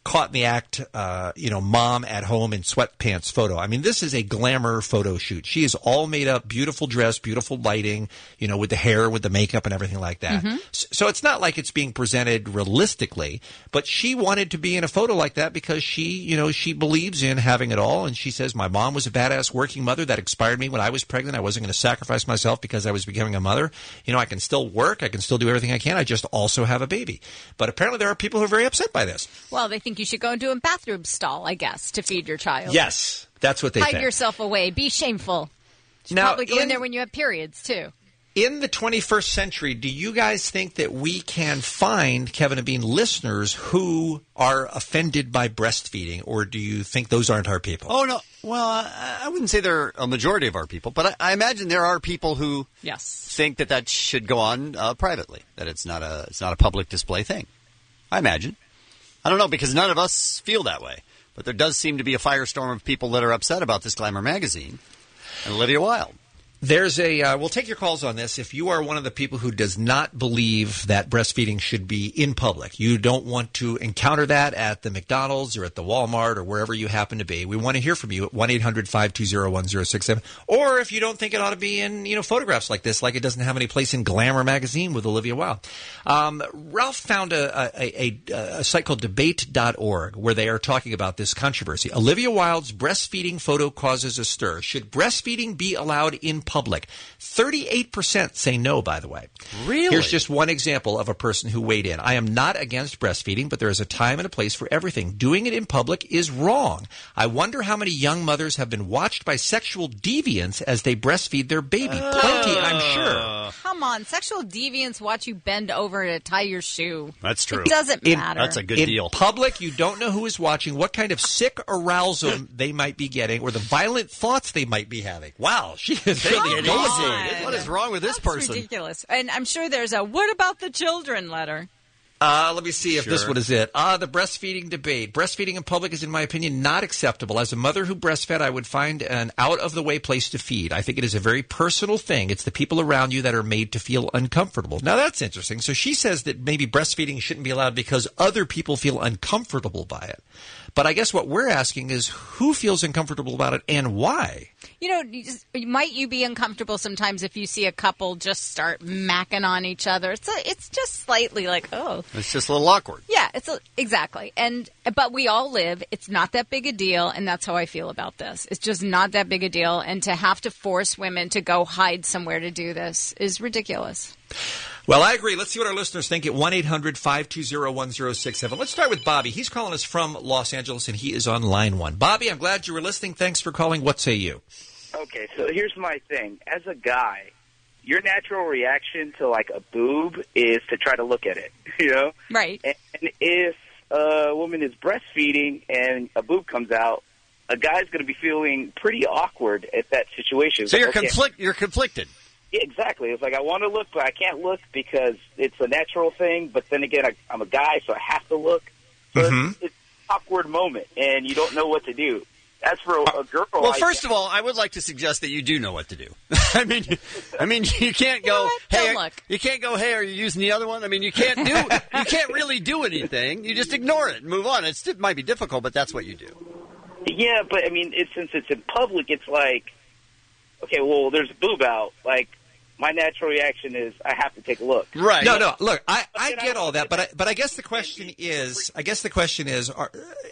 caught in the act, uh, you know, mom at home in sweatpants photo. I mean, this is a glamour photo shoot. She is all made up, beautiful dress, beautiful lighting, you know, with the hair, with the makeup and everything like that. Mm-hmm. So it's not like it's being presented realistically, but she wanted to be in a photo like that because she, you know, she believes in having it all. And she says, my mom was a badass working mother that inspired me when I was pregnant. I wasn't going to sacrifice myself because I was becoming a mother. You know, I can still work. I can still do everything I can. I just also have a baby. But apparently there are people who are very upset by this. Well, they think you should go into a bathroom stall, I guess, to feed your child. Yes, that's what they Hide think. yourself away. Be shameful. You should Now, probably go in in- there when you have periods, too. In the twenty-first century, do you guys think that we can find, Kevin and Bean, listeners who are offended by breastfeeding, or do you think those aren't our people? Oh, no. Well, I, I wouldn't say they're a majority of our people, but I, I imagine there are people who yes. think that that should go on uh, privately, that it's not a it's not a public display thing. I imagine. I don't know, because none of us feel that way. But there does seem to be a firestorm of people that are upset about this Glamour magazine and Olivia Wilde. There's a, uh, we'll take your calls on this. If you are one of the people who does not believe that breastfeeding should be in public, you don't want to encounter that at the McDonald's or at the Walmart or wherever you happen to be, we want to hear from you at one eight hundred five two zero one zero six seven. Or if you don't think it ought to be in, you know, photographs like this, like it doesn't have any place in Glamour magazine with Olivia Wilde. Um, Ralph found a, a, a, a site called debate dot org where they are talking about this controversy. Olivia Wilde's breastfeeding photo causes a stir. Should breastfeeding be allowed in public? Public. thirty-eight percent say no, by the way. Really? Here's just one example of a person who weighed in. I am not against breastfeeding, but there is a time and a place for everything. Doing it in public is wrong. I wonder how many young mothers have been watched by sexual deviants as they breastfeed their baby. Uh, Plenty, I'm sure. Come on. Sexual deviants watch you bend over to tie your shoe. That's true. It doesn't In- matter. That's a good in deal. public, you don't know who is watching, what kind of sick arousal they might be getting, or the violent thoughts they might be having. Wow, she is really Come dosing. on. What is wrong with this That's person? ridiculous. And I'm sure there's a what about the children letter. Uh, let me see if this Sure. one is it. Ah, the breastfeeding debate. Breastfeeding in public is, in my opinion, not acceptable. As a mother who breastfed, I would find an out-of-the-way place to feed. I think it is a very personal thing. It's the people around you that are made to feel uncomfortable. Now, that's interesting. So she says that maybe breastfeeding shouldn't be allowed because other people feel uncomfortable by it. But I guess what we're asking is who feels uncomfortable about it and why? You know, you just, might you be uncomfortable sometimes if you see a couple just start macking on each other? It's a, it's just slightly like, oh. It's just a little awkward. Yeah, it's a, exactly. And but we all live. It's not that big a deal, and that's how I feel about this. It's just not that big a deal, and to have to force women to go hide somewhere to do this is ridiculous. Well, I agree. Let's see what our listeners think at one eight hundred five two zero one zero six seven. Let's start with Bobby. He's calling us from Los Angeles, and he is on line one. Bobby, I'm glad you were listening. Thanks for calling. What say you? Okay, so here's my thing. As a guy, your natural reaction to, like, a boob is to try to look at it, you know? Right. And, and if a woman is breastfeeding and a boob comes out, a guy's going to be feeling pretty awkward at that situation. So Like, you're okay, conflict. You're conflicted. yeah, exactly. It's like I want to look, but I can't look because it's a natural thing. But then again, I, I'm a guy, so I have to look. So Mm-hmm. it's, it's an awkward moment, and you don't know what to do. As for a, a girl, Well, I first of all, I would like to suggest that you do know what to do. I mean, I mean, you can't go, hey, Don't look. you can't go, hey, are you using the other one? I mean, you can't do, you can't really do anything. You just ignore it and move on. It's, it might be difficult, but that's what you do. Yeah, but I mean, it's, since it's in public, it's like, okay, well, there's a boob out. Like, my natural reaction is I have to take a look. Right. No, no. Look, I, I get all that, but I, but I guess the question is, I guess the question is, are,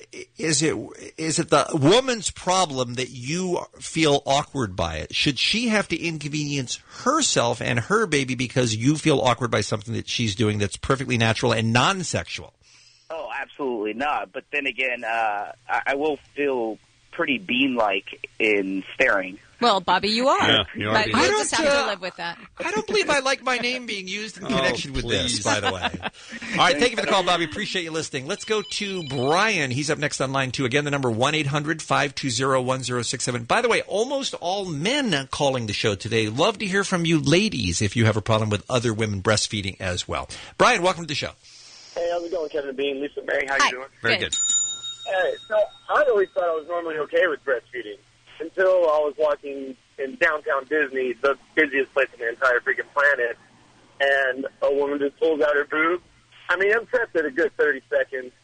is it is it the woman's problem that you feel awkward by it? Should she have to inconvenience herself and her baby because you feel awkward by something that she's doing that's perfectly natural and non-sexual? Oh, absolutely not. But then again, uh, I, I will feel pretty bean-like in staring. Well, Bobby, you are. Yeah, you are But being- you'll I don't, just have uh, to live with that. I don't believe I like my name being used in Oh, connection with this, please. by the way. All right, thank you for the call, Bobby. Appreciate you listening. Let's go to Brian. He's up next on line two. Again, the number one eight hundred five two zero one zero six seven. By the way, almost all men calling the show today. Love to hear from you ladies if you have a problem with other women breastfeeding as well. Brian, welcome to the show. Hey, how's it going, Kevin Bean, Lisa May? How Hi. you doing? Very Good. good. Hey, so I always thought I was normally okay with breastfeeding until I was walking in downtown Disney, the busiest place on the entire freaking planet, and a woman just pulls out her boob. I mean, I'm prepped at a good thirty seconds,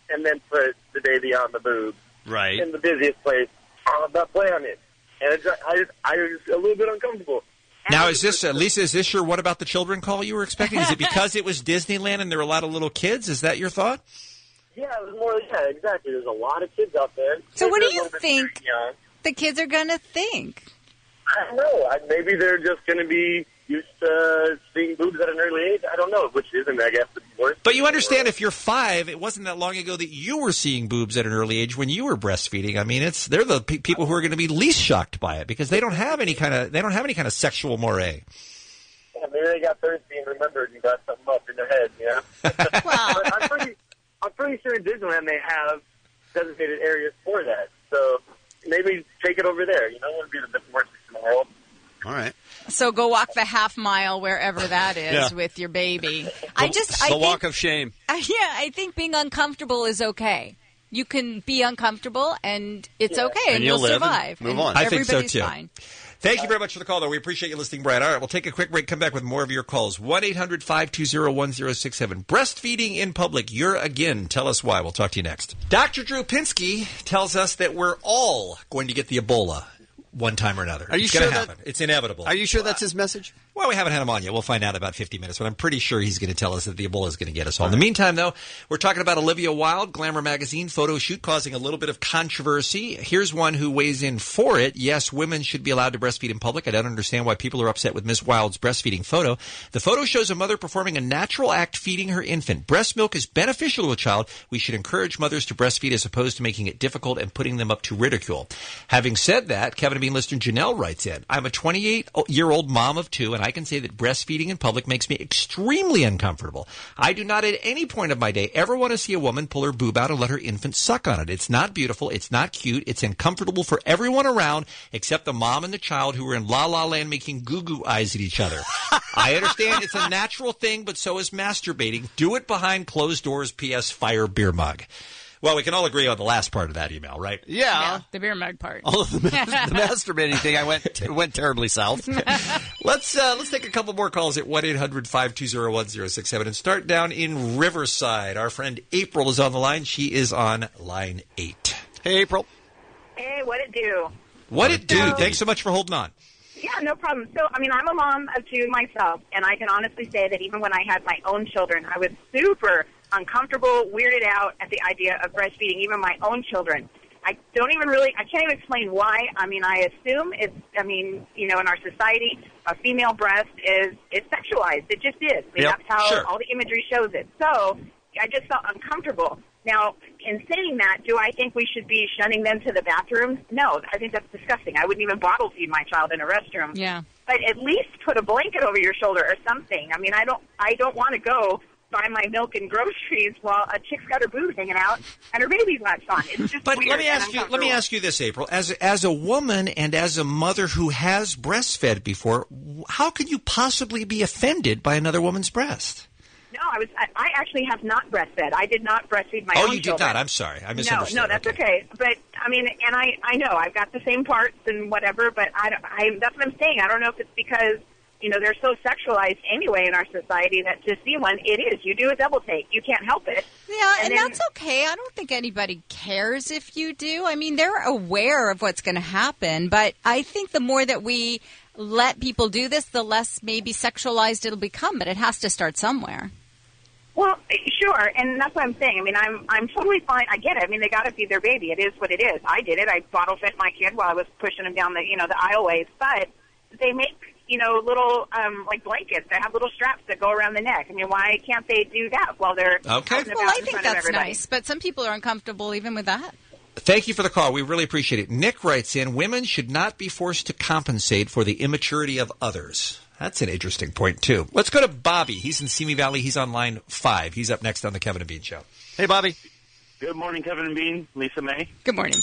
and then put the baby on the boob. Right. In the busiest place on the planet. And it's, I, just, I was a little bit uncomfortable. Now, is this, uh, Lisa, is this your What About the Children call you were expecting? Is it because it was Disneyland and there were a lot of little kids? Is that your thought? Yeah, it was more, yeah, exactly. There's a lot of kids out there. So what do They're a you little bit think young. the kids are going to think? I don't know. I, maybe they're just going to be used to seeing boobs at an early age. I don't know, which isn't, I guess, the worst. But you understand, if you're five, it wasn't that long ago that you were seeing boobs at an early age when you were breastfeeding. I mean, it's they're the pe- people who are going to be least shocked by it because they don't have any kind of they don't have any kind of sexual moray. Yeah, maybe they got thirsty and remembered and got something up in their head, you know? Well, but I'm pretty, I'm pretty sure in Disneyland they have designated areas for that. So maybe take it over there. You know, it wouldn't be the worst thing in the world. All right. So go walk the half mile wherever that is Yeah. with your baby. I just, the I think, walk of shame. uh, yeah, I think being uncomfortable is okay. You can be uncomfortable, and it's okay, and, And you'll you'll live and survive. move and on. I think so, everybody's too. Fine. Thank you very much for the call, though. We appreciate you listening, Brad. All right, we'll take a quick break, come back with more of your calls. one eight hundred five two zero one zero six seven. Breastfeeding in public. You're again. Tell us why. We'll talk to you next. Doctor Drew Pinsky tells us that we're all going to get the Ebola one time or another. Are you it's sure going to that- happen. It's inevitable. Are you sure that's his message? Well, we haven't had him on yet. We'll find out in about fifty minutes, but I'm pretty sure he's going to tell us that the Ebola is going to get us all. In the meantime, though, we're talking about Olivia Wilde, Glamour magazine photo shoot causing a little bit of controversy. Here's one who weighs in for it. Yes, women should be allowed to breastfeed in public. I don't understand why people are upset with Miss Wilde's breastfeeding photo. The photo shows a mother performing a natural act feeding her infant. Breast milk is beneficial to a child. We should encourage mothers to breastfeed as opposed to making it difficult and putting them up to ridicule. Having said that, Kevin and Bean listener Janelle writes in, I'm a twenty-eight-year-old mom of two, and I can say that breastfeeding in public makes me extremely uncomfortable. I do not at any point of my day ever want to see a woman pull her boob out and let her infant suck on it. It's not beautiful. It's not cute. It's uncomfortable for everyone around except the mom and the child who are in La La Land making goo-goo eyes at each other. I understand it's a natural thing, but so is masturbating. Do it behind closed doors. P S. Fire beer mug. Well, we can all agree on the last part of that email, right? Yeah. The beer mug part. All of the, the masturbating thing, I went went terribly south. Let's uh, let's take a couple more calls at one eight hundred five two zero one zero six seven and start down in Riverside. Our friend April is on the line. She is on line eight. Hey, April. Hey, what it do? What it do? So- Thanks so much for holding on. Yeah, no problem. So, I mean, I'm a mom of two myself, and I can honestly say that even when I had my own children, I was super uncomfortable, weirded out at the idea of breastfeeding even my own children. I don't even really, I can't even explain why. I mean, I assume it's, I mean, you know, in our society, a female breast is, is sexualized. It just is. I mean, Yep, that's how sure. all the imagery shows it. So, I just felt uncomfortable. Now, in saying that, do I think we should be shunning them to the bathroom? No, I think that's disgusting. I wouldn't even bottle feed my child in a restroom. Yeah. But at least put a blanket over your shoulder or something. I mean, I don't, I don't want to go buy my milk and groceries while a chick's got her boobs hanging out and her baby's latched on. It's just But weird let me and ask you. Let me uncomfortable. ask you this, April. As as a woman and as a mother who has breastfed before, how could you possibly be offended by another woman's breast? No, I was. I, I actually have not breastfed. I did not breastfeed my oh, own you did children. not. I'm sorry. I No, misunderstood. no, that's okay. But I mean, and I, I know I've got the same parts and whatever. But I, don't- I, that's what I'm saying. I don't know if it's because you know they're so sexualized anyway in our society that to see one, it is. You do a double take. You can't help it. Yeah, and, then- that's okay. I don't think anybody cares if you do. I mean, they're aware of what's going to happen, but I think the more that we let people do this, the less maybe sexualized it'll become, but it has to start somewhere. Well, sure, and that's what I'm saying. I mean, I'm I'm totally fine. I get it. I mean, they got to feed their baby. It is what it is. I did it. I bottle fed my kid while I was pushing him down the you know the aisleways. But they make you know little um, like blankets that have little straps that go around the neck. I mean, why can't they do that while they're Okay. out and Well, about I in think front of that's everybody? nice, but some people are uncomfortable even with that. Thank you for the call. We really appreciate it. Nick writes in, women should not be forced to compensate for the immaturity of others. That's an interesting point, too. Let's go to Bobby. He's in Simi Valley. He's on line five. He's up next on the Kevin and Bean Show. Hey, Bobby. Good morning, Kevin and Bean. Lisa May. Good morning.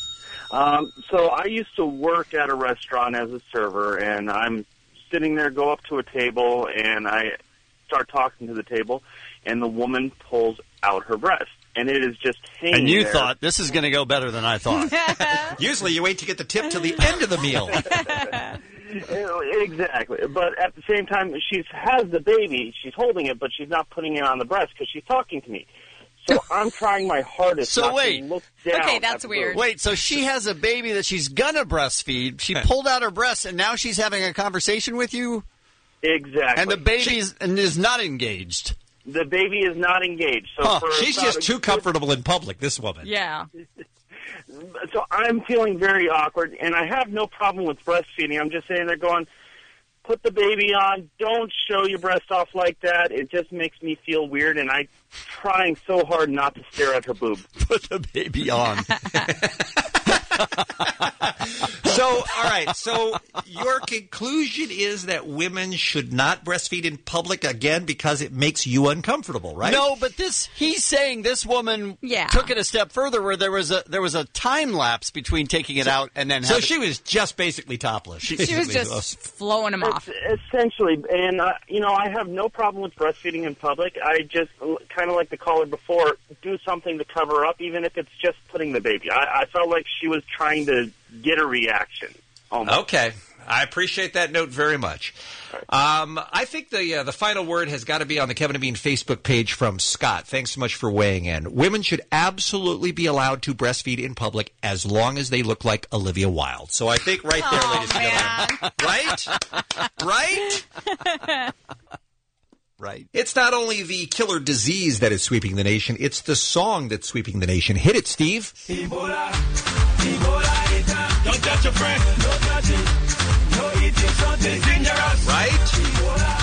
Um, so I used to work at a restaurant as a server, and I'm sitting there, go up to a table, and I start talking to the table, and the woman pulls out her breast. And it is just hanging And you there. thought, this is going to go better than I thought. Usually you wait to get the tip till the end of the meal. Exactly. But at the same time, she has the baby, she's holding it, but she's not putting it on the breast because she's talking to me. So I'm trying my hardest So not wait. to look down. Okay, that's at the weird. boob. Wait, so she has a baby that she's gonna breastfeed. She pulled out her breast, and now she's having a conversation with you. Exactly. And the baby is, and is not engaged. The baby is not engaged. So Huh, for she's about just a too good- comfortable in public, this woman. Yeah. So I'm feeling very awkward, and I have no problem with breastfeeding. I'm just sitting there going, put the baby on. Don't show your breast off like that. It just makes me feel weird, and I'm trying so hard not to stare at her boob. Put the baby on. So, all right. So, your conclusion is that women should not breastfeed in public again because it makes you uncomfortable, right? No, but this he's saying this woman Yeah. took it a step further, where there was a there was a time lapse between taking it out and then. So having, she was just basically topless. She was just flowing them off. Es- Essentially, and uh, you know, I have no problem with breastfeeding in public. I just kind of like the caller before, do something to cover up, even if it's just putting the baby. I, I felt like she was trying to get a reaction. Almost. Okay. I appreciate that note very much. Um, I think the uh, the final word has got to be on the Kevin and Bean Facebook page from Scott. Thanks so much for weighing in. Women should absolutely be allowed to breastfeed in public as long as they look like Olivia Wilde. So I think right there, Oh, ladies and gentlemen. Right? Right? right. It's not only the killer disease that is sweeping the nation, it's the song that's sweeping the nation. Hit it, Steve. Ebola, Ebola, it's a, don't touch your friend, don't touch it, no eating something dangerous. Right? Ebola,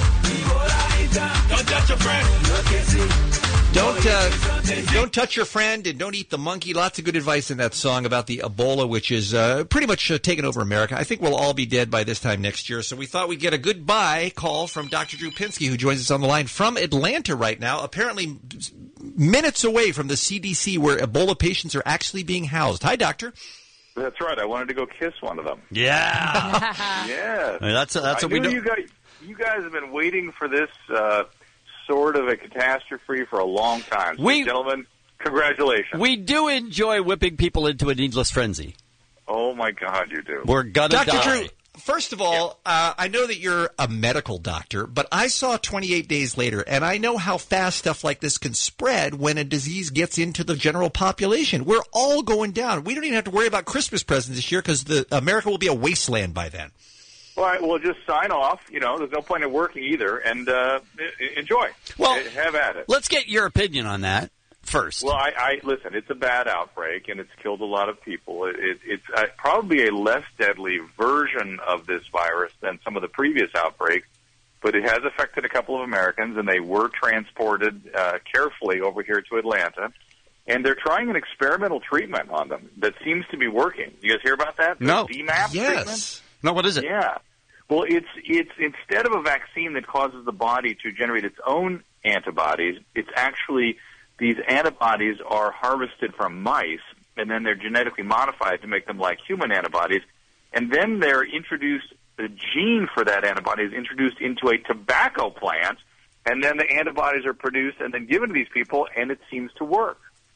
Ebola, it's a, don't touch your friend, no kissing. Don't uh, don't touch your friend and don't eat the monkey. Lots of good advice in that song about the Ebola, which is uh, pretty much uh, taken over America. I think we'll all be dead by this time next year. So we thought we'd get a goodbye call from Doctor Drew Pinsky, who joins us on the line from Atlanta right now, apparently minutes away from the C D C where Ebola patients are actually being housed. Hi, Doctor. That's right. I wanted to go kiss one of them. Yeah. Yes. I mean, that's that's I what we knew do. You guys, you guys have been waiting for this uh, sort of a catastrophe for a long time. So, We- gentlemen, congratulations. We do enjoy whipping people into a needless frenzy. Oh my God, you do. We're gonna Doctor die. Drew, first of all, uh, I know that you're a medical doctor, but I saw twenty-eight days later, and I know how fast stuff like this can spread when a disease gets into the general population. We're all going down. We don't even have to worry about Christmas presents this year because the America will be a wasteland by then. All right, well, just sign off. You know, there's no point in working either, and uh, e- enjoy. Well, Uh, have at it. Let's get your opinion on that first. Well, I, I listen. It's a bad outbreak, and it's killed a lot of people. It, it, it's uh, probably a less deadly version of this virus than some of the previous outbreaks, but it has affected a couple of Americans, and they were transported uh, carefully over here to Atlanta. And they're trying an experimental treatment on them that seems to be working. You guys hear about that? The No. D MAP treatment? No, what is it? Yeah. Well, it's it's instead of a vaccine that causes the body to generate its own antibodies, it's actually these antibodies are harvested from mice, and then they're genetically modified to make them like human antibodies, and then they're introduced. The gene for that antibody is introduced into a tobacco plant, and then the antibodies are produced and then given to these people, and it seems to work.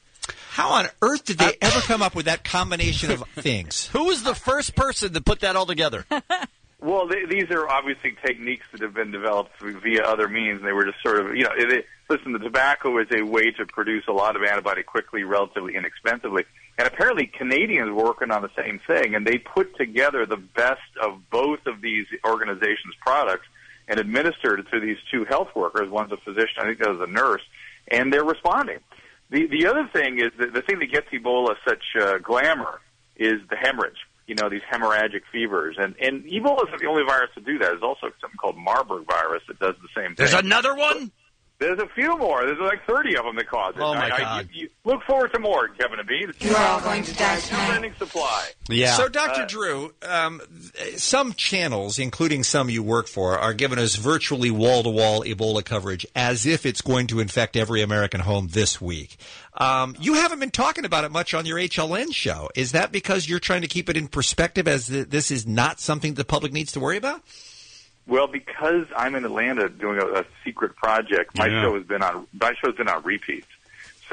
How on earth did they ever come up with that combination of things? Who was the first person that put that all together? Well, they, these are obviously techniques that have been developed through, via other means, and they were just sort of, you know, it, it, listen, the tobacco is a way to produce a lot of antibody quickly, relatively inexpensively. And apparently Canadians were working on the same thing, and they put together the best of both of these organizations' products and administered it to these two health workers. One's a physician, I think the other's a nurse, and they're responding. The, the other thing is that the thing that gets Ebola such uh, glamour is the hemorrhage. You know, these hemorrhagic fevers. And, and Ebola isn't the only virus to do that. There's also something called Marburg virus that does the same thing. There's another one? There's a few more. There's like thirty of them that cause it. Oh, my I, God. I, you, you look forward to more, Kevin and Bean. You're all going to die Never-ending supply. Yeah. So, Doctor Uh, Drew, um, th- some channels, including some you work for, are giving us virtually wall-to-wall Ebola coverage as if it's going to infect every American home this week. Um, you haven't been talking about it much on your H L N show. Is that because you're trying to keep it in perspective as th- this is not something the public needs to worry about? Well, because I'm in Atlanta doing a, a secret project, my Yeah. show has been on my show's been on repeats.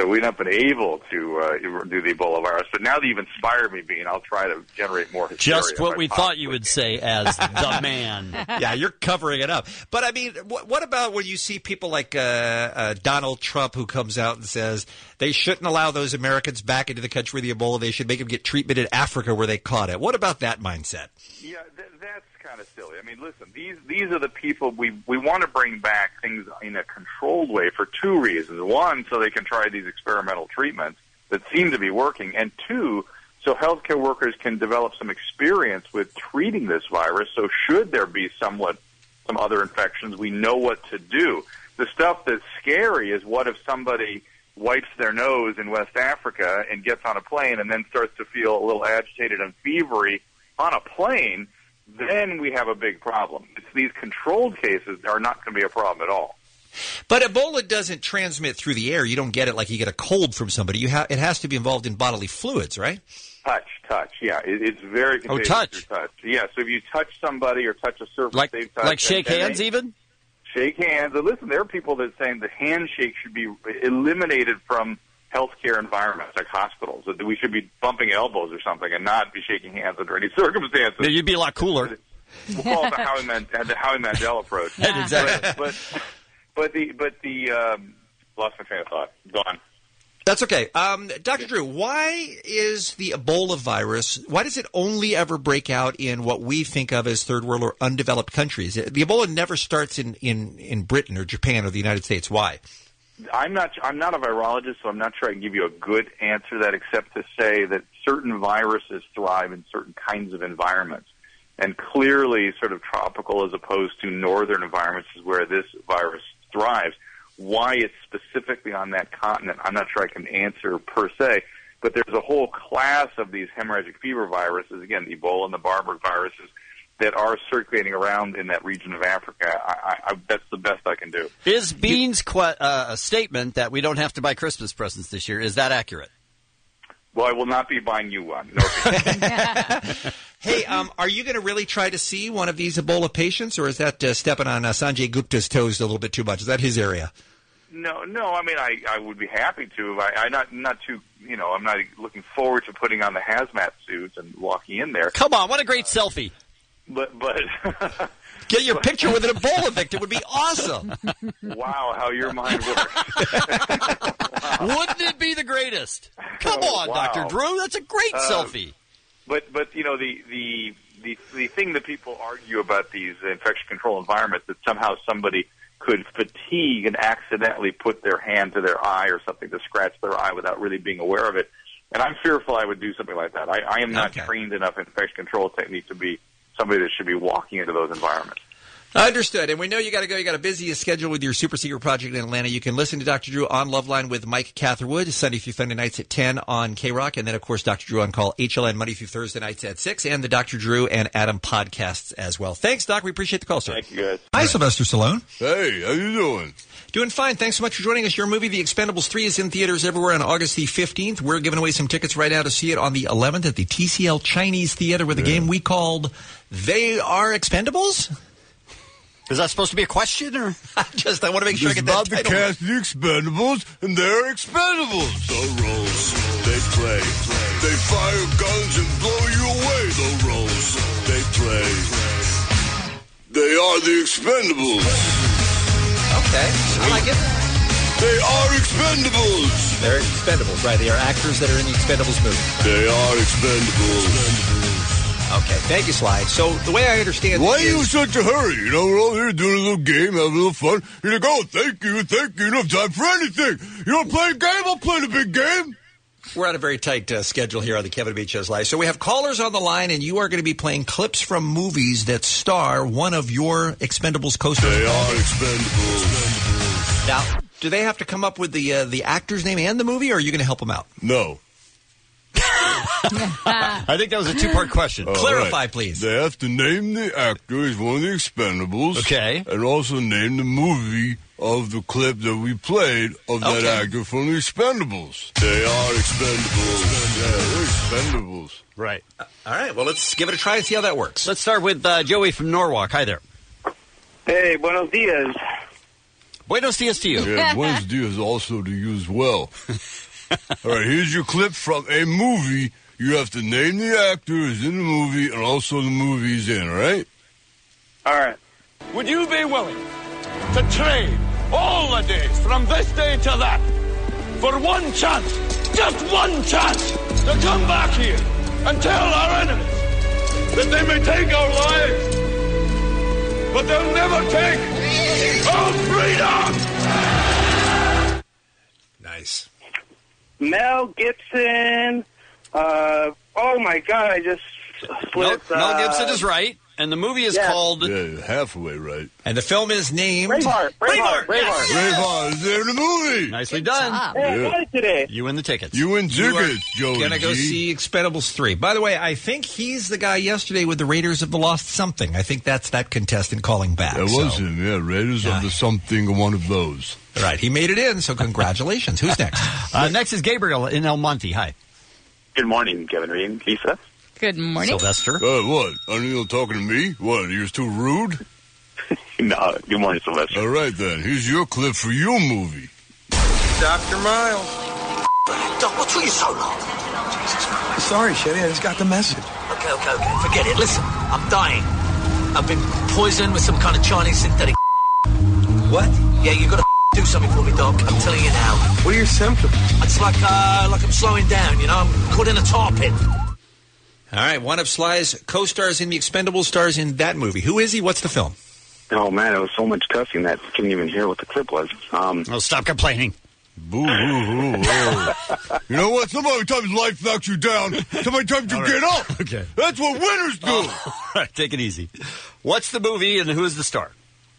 so we've not been able to uh, do the Ebola virus. But now that you've inspired me, Bean, I'll try to generate more hysteria. Just what if I we possibly thought you would say as the man. Yeah, you're covering it up. But, I mean, what, what about when you see people like uh, uh, Donald Trump who comes out and says they shouldn't allow those Americans back into the country with the Ebola. They should make them get treatment in Africa where they caught it. What about that mindset? Yeah, th- that's kind of silly. I mean, listen, these these are the people we we want to bring back things in a controlled way for two reasons. One, so they can try these experimental treatments that seem to be working, and two, so healthcare workers can develop some experience with treating this virus. So should there be somewhat some other infections, we know what to do. The stuff that's scary is what if somebody wipes their nose in West Africa and gets on a plane and then starts to feel a little agitated and fevery on a plane, then we have a big problem. It's these controlled cases are not going to be a problem at all. But Ebola doesn't transmit through the air. You don't get it like you get a cold from somebody. You ha- it has to be involved in bodily fluids, right? Touch, touch, yeah. It, it's very contagious. Oh, touch. through touch. Yeah, so if you touch somebody or touch a surface Like, they've touched, like shake and- and hands they- even? Shake hands. And listen, there are people that are saying the handshake should be eliminated from healthcare environments, like hospitals. That we should be bumping elbows or something and not be shaking hands under any circumstances. Yeah, you'd be a lot cooler. We'll call it the Howie, Man- the Howie Mandel approach. Yeah. Exactly. But, but, but the, but the um, lost my train of thought. Gone. That's okay. Um, Doctor Drew, why is the Ebola virus, why does it only ever break out in what we think of as third world or undeveloped countries? The Ebola never starts in, in, in Britain or Japan or the United States. Why? I'm not. I'm not a virologist, so I'm not sure I can give you a good answer to that, except to say that certain viruses thrive in certain kinds of environments, and clearly, sort of tropical as opposed to northern environments is where this virus thrives. Why it's specifically on that continent, I'm not sure I can answer per se. But there's a whole class of these hemorrhagic fever viruses, again, Ebola and the Marburg viruses, that are circulating around in that region of Africa. I, I, that's the best I can do. Is Bean's qu- uh, statement that we don't have to buy Christmas presents this year, is that accurate? Well, I will not be buying you one. No. Hey, um, are you going to really try to see one of these Ebola patients, or is that uh, stepping on uh, Sanjay Gupta's toes a little bit too much? Is that his area? No, no. I mean, I, I would be happy to. I, I not not too. You know, I'm not looking forward to putting on the hazmat suits and walking in there. Come on, what a great uh, selfie! But but get your picture with an Ebola victim would be awesome. Wow, how your mind works! Wow. Wouldn't it be the greatest? Come Oh, on, wow. Doctor Drew, that's a great Uh, selfie. But but you know the the the the thing that people argue about these infection control environments, that somehow somebody could fatigue and accidentally put their hand to their eye or something to scratch their eye without really being aware of it. And I'm fearful I would do something like that. I, I am not Okay. trained enough in infection control technique to be somebody that should be walking into those environments. Understood. And we know you got to go. You got a busy schedule with your super secret project in Atlanta. You can listen to Doctor Drew on Loveline with Mike Catherwood Sunday through Sunday nights at ten on K-Rock. And then, of course, Doctor Drew on call H L N Monday through Thursday nights at six, and the Doctor Drew and Adam podcasts as well. Thanks, Doc. We appreciate the call, sir. Thank you, guys. Hi, Sylvester Stallone. Hey, how you doing? Doing fine. Thanks so much for joining us. Your movie, The Expendables three, is in theaters everywhere on August the fifteenth. We're giving away some tickets right now to see it on the eleventh at the T C L Chinese Theater with a game we called They Are Expendables? Is that supposed to be a question, or just I want to make sure I It's get that about the title cast of the Expendables, and they're Expendables. The roles they play. They fire guns and blow you away. The roles they play. They are the Expendables. Okay, I like it. They are Expendables. They're Expendables, right? They are actors that are in the Expendables movie. They are Expendables. Okay, thank you, Sly. So the way I understand Why it are you in is... such a hurry? You know, we're all here doing a little game, having a little fun. You're like, oh, thank you, thank you. You don't have time for anything. You don't play a game? I'll play the big game. We're on a very tight uh, schedule here on the Kevin Beach Shows Live. So we have callers on the line, and you are going to be playing clips from movies that star one of your Expendables co-stars. They are Expendables. Now, do they have to come up with the uh, the actor's name and the movie, or are you going to help them out? No. I think that was a two-part question. All Clarify, right. please. They have to name the actor as one of the Expendables. Okay. And also name the movie of the clip that we played of that Okay. actor from the Expendables. They are Expendables. Yeah, they're Expendables. Right. Uh, all right, well, let's give it a try and see how that works. Let's start with uh, Joey from Norwalk. Hi there. Hey, buenos dias. Buenos dias to you. Yeah, buenos dias also to you as well. All right, here's your clip from a movie. You have to name the actor who's in the movie and also the movie he's in, all right? All right. Would you be willing to trade all the days from this day to that for one chance, just one chance, to come back here and tell our enemies that they may take our lives, but they'll never take our freedom? Nice. Mel Gibson. Uh, oh my God! I just Mel, flipped. Mel uh, Gibson is right, and the movie is yeah. called... Yeah, halfway right. And the film is named... Braveheart. Braveheart. Braveheart. Yes. Braveheart is there in the movie. Nicely Good done. job. Hey, I Yeah. got it today. You win the tickets. You win You are tickets, Joey gonna go G. see Expendables three. By the way, I think he's the guy yesterday with the Raiders of the Lost Something. I think that's that contestant calling back. That so. was him, yeah. Raiders Yeah. of the something, one of those. All right, he made it in, so congratulations. Who's next? Uh, next is Gabriel in El Monte. Hi. Good morning, Kevin Reed, Lisa. Good morning. Sylvester. Uh, what? O'Neill talking to me? What, you're too rude? No, good morning, Sylvester. All right, then. Here's your clip for your movie. Doctor Miles. Doc, what took you so long? Sorry, Shelly, I just got the message. Okay, okay, okay. Forget it. Listen, I'm dying. I've been poisoned with some kind of Chinese synthetic. What? Yeah, you gotta do something for me, Doc. I'm telling you now. What are your symptoms? It's like, uh, like I'm slowing down, you know? I'm caught in a tar pit. All right, one of Sly's co-stars in the Expendables stars in that movie. Who is he? What's the film? Oh, man, it was so much cussing that I couldn't even hear what the clip was. Um, Oh, stop complaining. Boo, hoo, hoo, oh. You know what? So many times life knocks you down. So many times you All right. get up. Okay. That's what winners do. All right, take it easy. What's the movie and who is the star?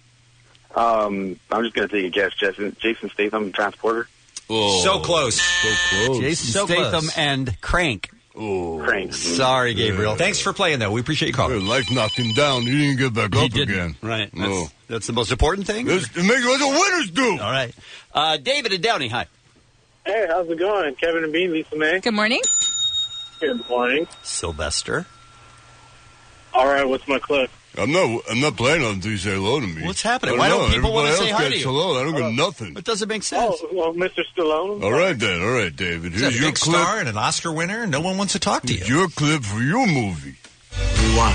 um, I'm just going to take a guess. Jason, Jason Statham, Transporter. Oh, So close. So close. Jason So Statham close. and Crank. Oh. Crank. Sorry, Gabriel. Thanks for playing, though. We appreciate you calling. Yeah, life knocked him down. He didn't get back He up didn't. again. Right. No. That's, that's the most important thing. That's, it makes that's what winners do. All right. Uh, David and Downey, hi. Hey, how's it going? Kevin and Bean, Lisa May. Good morning. Good morning. Sylvester. All right, what's my clip? I'm not. I'm not playing on until you say hello to me. What's happening? I Why don't know. people wanna Everybody say else hi to gets you? Hello. I don't get nothing. It doesn't make sense. Oh, well, Mister Stallone. All right then. All right, David. He's Here's a your big clip. star and an Oscar winner. No one wants to talk to Here's you. your clip for your movie. What do you want?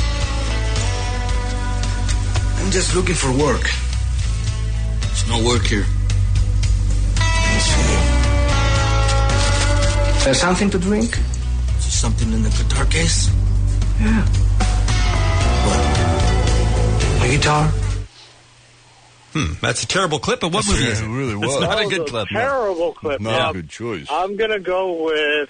I'm just looking for work. There's no work here. Is there something to drink? Is there something in the guitar case? Yeah. What? My guitar? Hmm, that's a terrible clip, but what Yeah, movie is it it? really was. It's not a That good was clip. no. Terrible clip. Not Um, a good choice. I'm gonna go with.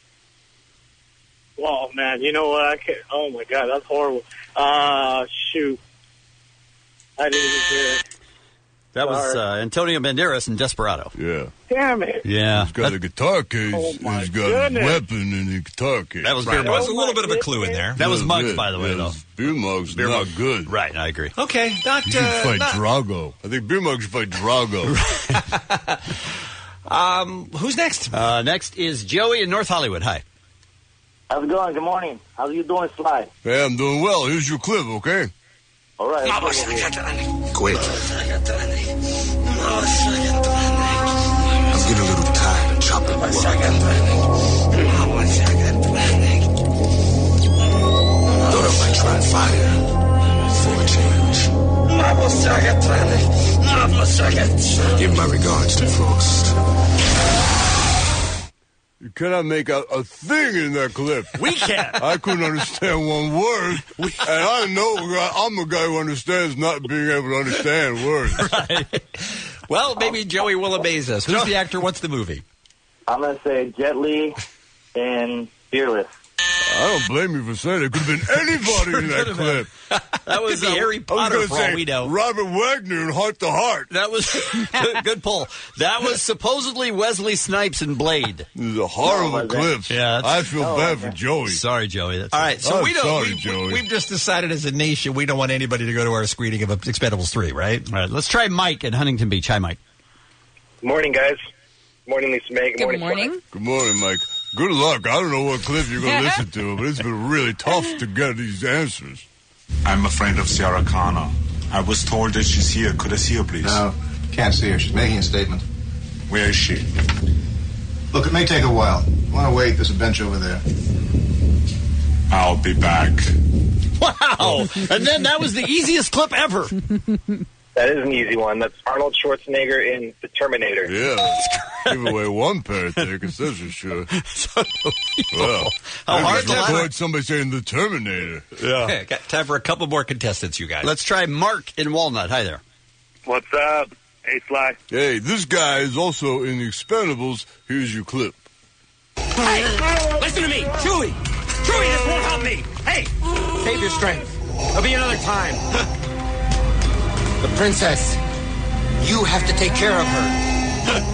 Well, man, you know what? I can't. Oh my God, that's horrible. Uh, shoot. I didn't even hear it. That was Sorry. uh, Antonio Banderas in Desperado. Yeah. Damn it. Yeah. He's got That, a guitar case. Oh, my He's got goodness. a weapon in the guitar case. that was Right, Beer there was Mugs. a little bit of a clue in there. That was Yeah, Mugs, yeah, by the way, yeah, though. Beer Mugs, Beer not Mugs. good. Right, I agree. Okay, not... You should Uh, fight not- Drago. I think Beer Mugs should fight Drago. um, who's next? Uh, next is Joey in North Hollywood. Hi. How's it going? Good morning. How are you doing, Sly? Hey, I'm doing well. Here's your clip, okay? All right. Quit. I'm getting a little tired of chopping wood. Thought I might try fire for a change. Give my regards to Frost. You cannot make out a thing in that clip. We can't. I couldn't understand one word. And I know I'm a guy who understands not being able to understand words. Right. Well, maybe Joey will amaze us. Who's the actor? What's the movie? I'm going to say Jet Li and Fearless. I don't blame you for saying it. It could have been anybody in that clip. That was Could be uh, Harry I was Potter going for to all say we know. Robert Wagner and Heart to Heart. That was good, good pull. That was supposedly Wesley Snipes in Blade. This is a horrible No, clip. Yeah, that's- I feel No, bad okay. for Joey. Sorry, Joey. That's All right, so I'm we don't. sorry, we, Joey. we, we've just decided as a nation we don't want anybody to go to our screening of Expendables three, right? All right, let's try Mike in Huntington Beach. Hi, Mike. Morning, guys. Morning, Lisa May. Good, Good morning. morning. Good morning, Mike. Good luck. I don't know what clip you're going to listen to, but it's been really tough to get these answers. I'm a friend of Sarah Connor. I was told that she's here. Could I see her, please? No, Can't see her. She's making a statement. Where is she? Look, it may take a while. You want to wait? There's a bench over there. I'll be back. Wow! And then that was the easiest clip ever. That is an easy one. That's Arnold Schwarzenegger in The Terminator. Yeah. Give away one pair of tickets, that's for sure. Well, How I hard just to- record somebody saying The Terminator. Okay, got time for a couple more contestants, you guys. Let's try Mark in Walnut. Hi there. What's up? Hey, Sly. Hey, this guy is also in The Expendables. Here's your clip. Hey, listen to me. Chewie. Chewie, this won't help me. Hey, save your strength. There'll be another time. The princess. You have to take care of her.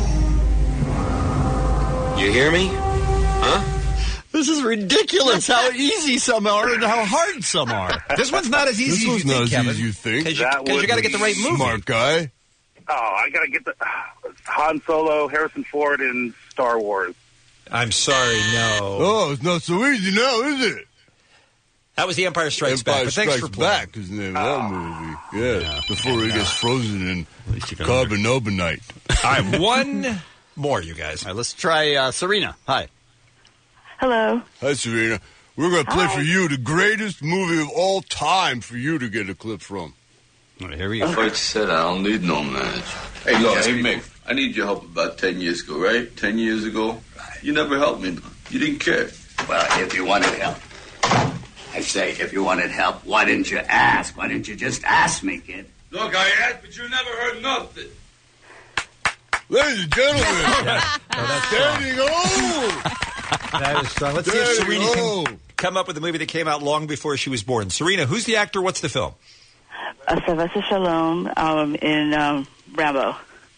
You hear me? Huh? This is ridiculous how easy some are and how hard some are. This one's not as easy This as you one's think, not Kevin. as easy as you think. Because you, That 'cause you would got to be get the right movie. Smart guy. Oh, I gotta get the uh, Han Solo, Harrison Ford in Star Wars. I'm sorry, no. Oh, it's not so easy now, is it? That was The Empire Strikes Empire Back. But thanks Strikes for playing. Back is the name of that movie. Yeah, before he gets frozen in carbonite. All right, one more, you guys. All right, let's try uh, Serena. Hi. Hello. Hi, Serena. We're going to play Hi. for you the greatest movie of all time for you to get a clip from. All right, here we I thought you said I don't need no manager. Hey, look, hey, Mick, I need your help about ten years ago, right? Ten years ago. You never helped me. You didn't care. Well, if you wanted help. I say, if you wanted help, why didn't you ask? Why didn't you just ask me, kid? Look, I asked, but you never heard nothing. Ladies and gentlemen, standing O! That is strong. Let's see if Serena can come up with a movie that came out long before she was born. Serena, who's the actor? What's the film? Uh, Sylvester Stallone um, in um, Rambo.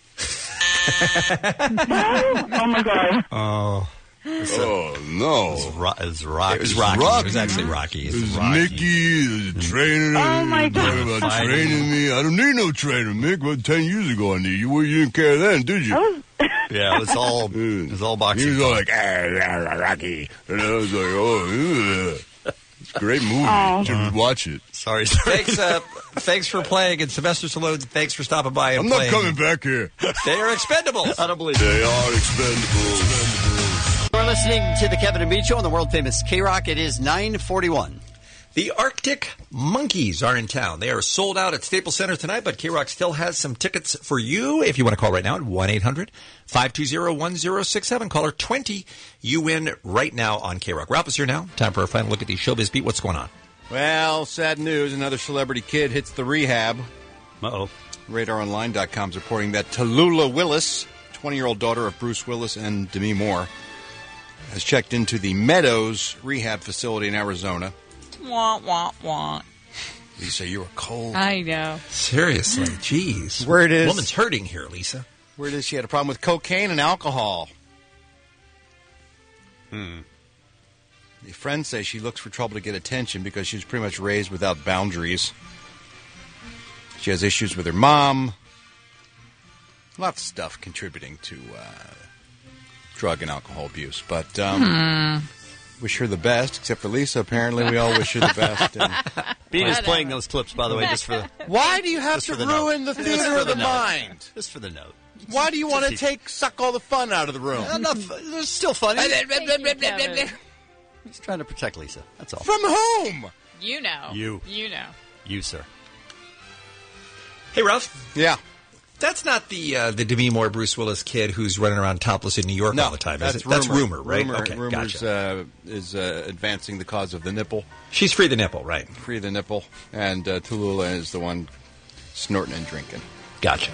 Oh, my God. Oh. Oh, no. It was, ro- it was Rocky. It was Rocky. It was actually Rocky. It was Rocky. Mickey, the trainer. Oh, my talking God. about training me. I don't need no trainer, Mick. But ten years ago I need you. Well, you didn't care then, did you? Oh. Yeah, it was all it was all boxing. He was all like, ah, ah, Rocky. And I was like, oh, ugh. It's a great movie. Oh. You should watch it. Sorry, Thanks, uh, thanks for playing, and Sylvester Stallone, thanks for stopping by and I'm not playing. coming back here. They are Expendables. I don't believe They are expendables. We're listening to the Kevin and Bean Show on the world famous K-Rock. It is nine forty-one. The Arctic Monkeys are in town. They are sold out at Staples Center tonight, but K-Rock still has some tickets for you. If you want to call right now at one eight hundred five two zero one zero six seven, caller twenty, you win right now on K-Rock. Ralph is here now. Time for a final look at the Showbiz Beat. What's going on? Well, sad news. Another celebrity kid hits the rehab. Uh-oh. radar online dot com is reporting that Tallulah Willis, twenty-year-old daughter of Bruce Willis and Demi Moore, has checked into the Meadows rehab facility in Arizona. Wah, wah, wah. Lisa, you are cold. I know. Seriously, jeez. Where it is. Woman's hurting here, Lisa. Where it is, she had a problem with cocaine and alcohol. Hmm. The friends say she looks for trouble to get attention because she was pretty much raised without boundaries. She has issues with her mom. Lots of stuff contributing to uh, drug and alcohol abuse. But um, wish her the best, except for Lisa. Apparently, we all wish her the best. And Bean is playing those clips, by the way, just for the... Why do you have Just to for the ruin note. the Just theater for of the note. mind? Just for the note. Why do you want to Just- take suck all the fun out of the room? Enough. It's still funny. Kevin. Just trying to protect Lisa. That's all. From whom? You know. You. You know. You, sir. Hey, Ralph. Yeah. That's not the uh, the Demi Moore, Bruce Willis kid who's running around topless in New York No, all the time, that's is it? That's rumor, right? Rumor, okay, rumors gotcha. uh, is uh, advancing the cause of the nipple. She's free the nipple, right? Free the nipple. And uh, Tallulah is the one snorting and drinking. Gotcha.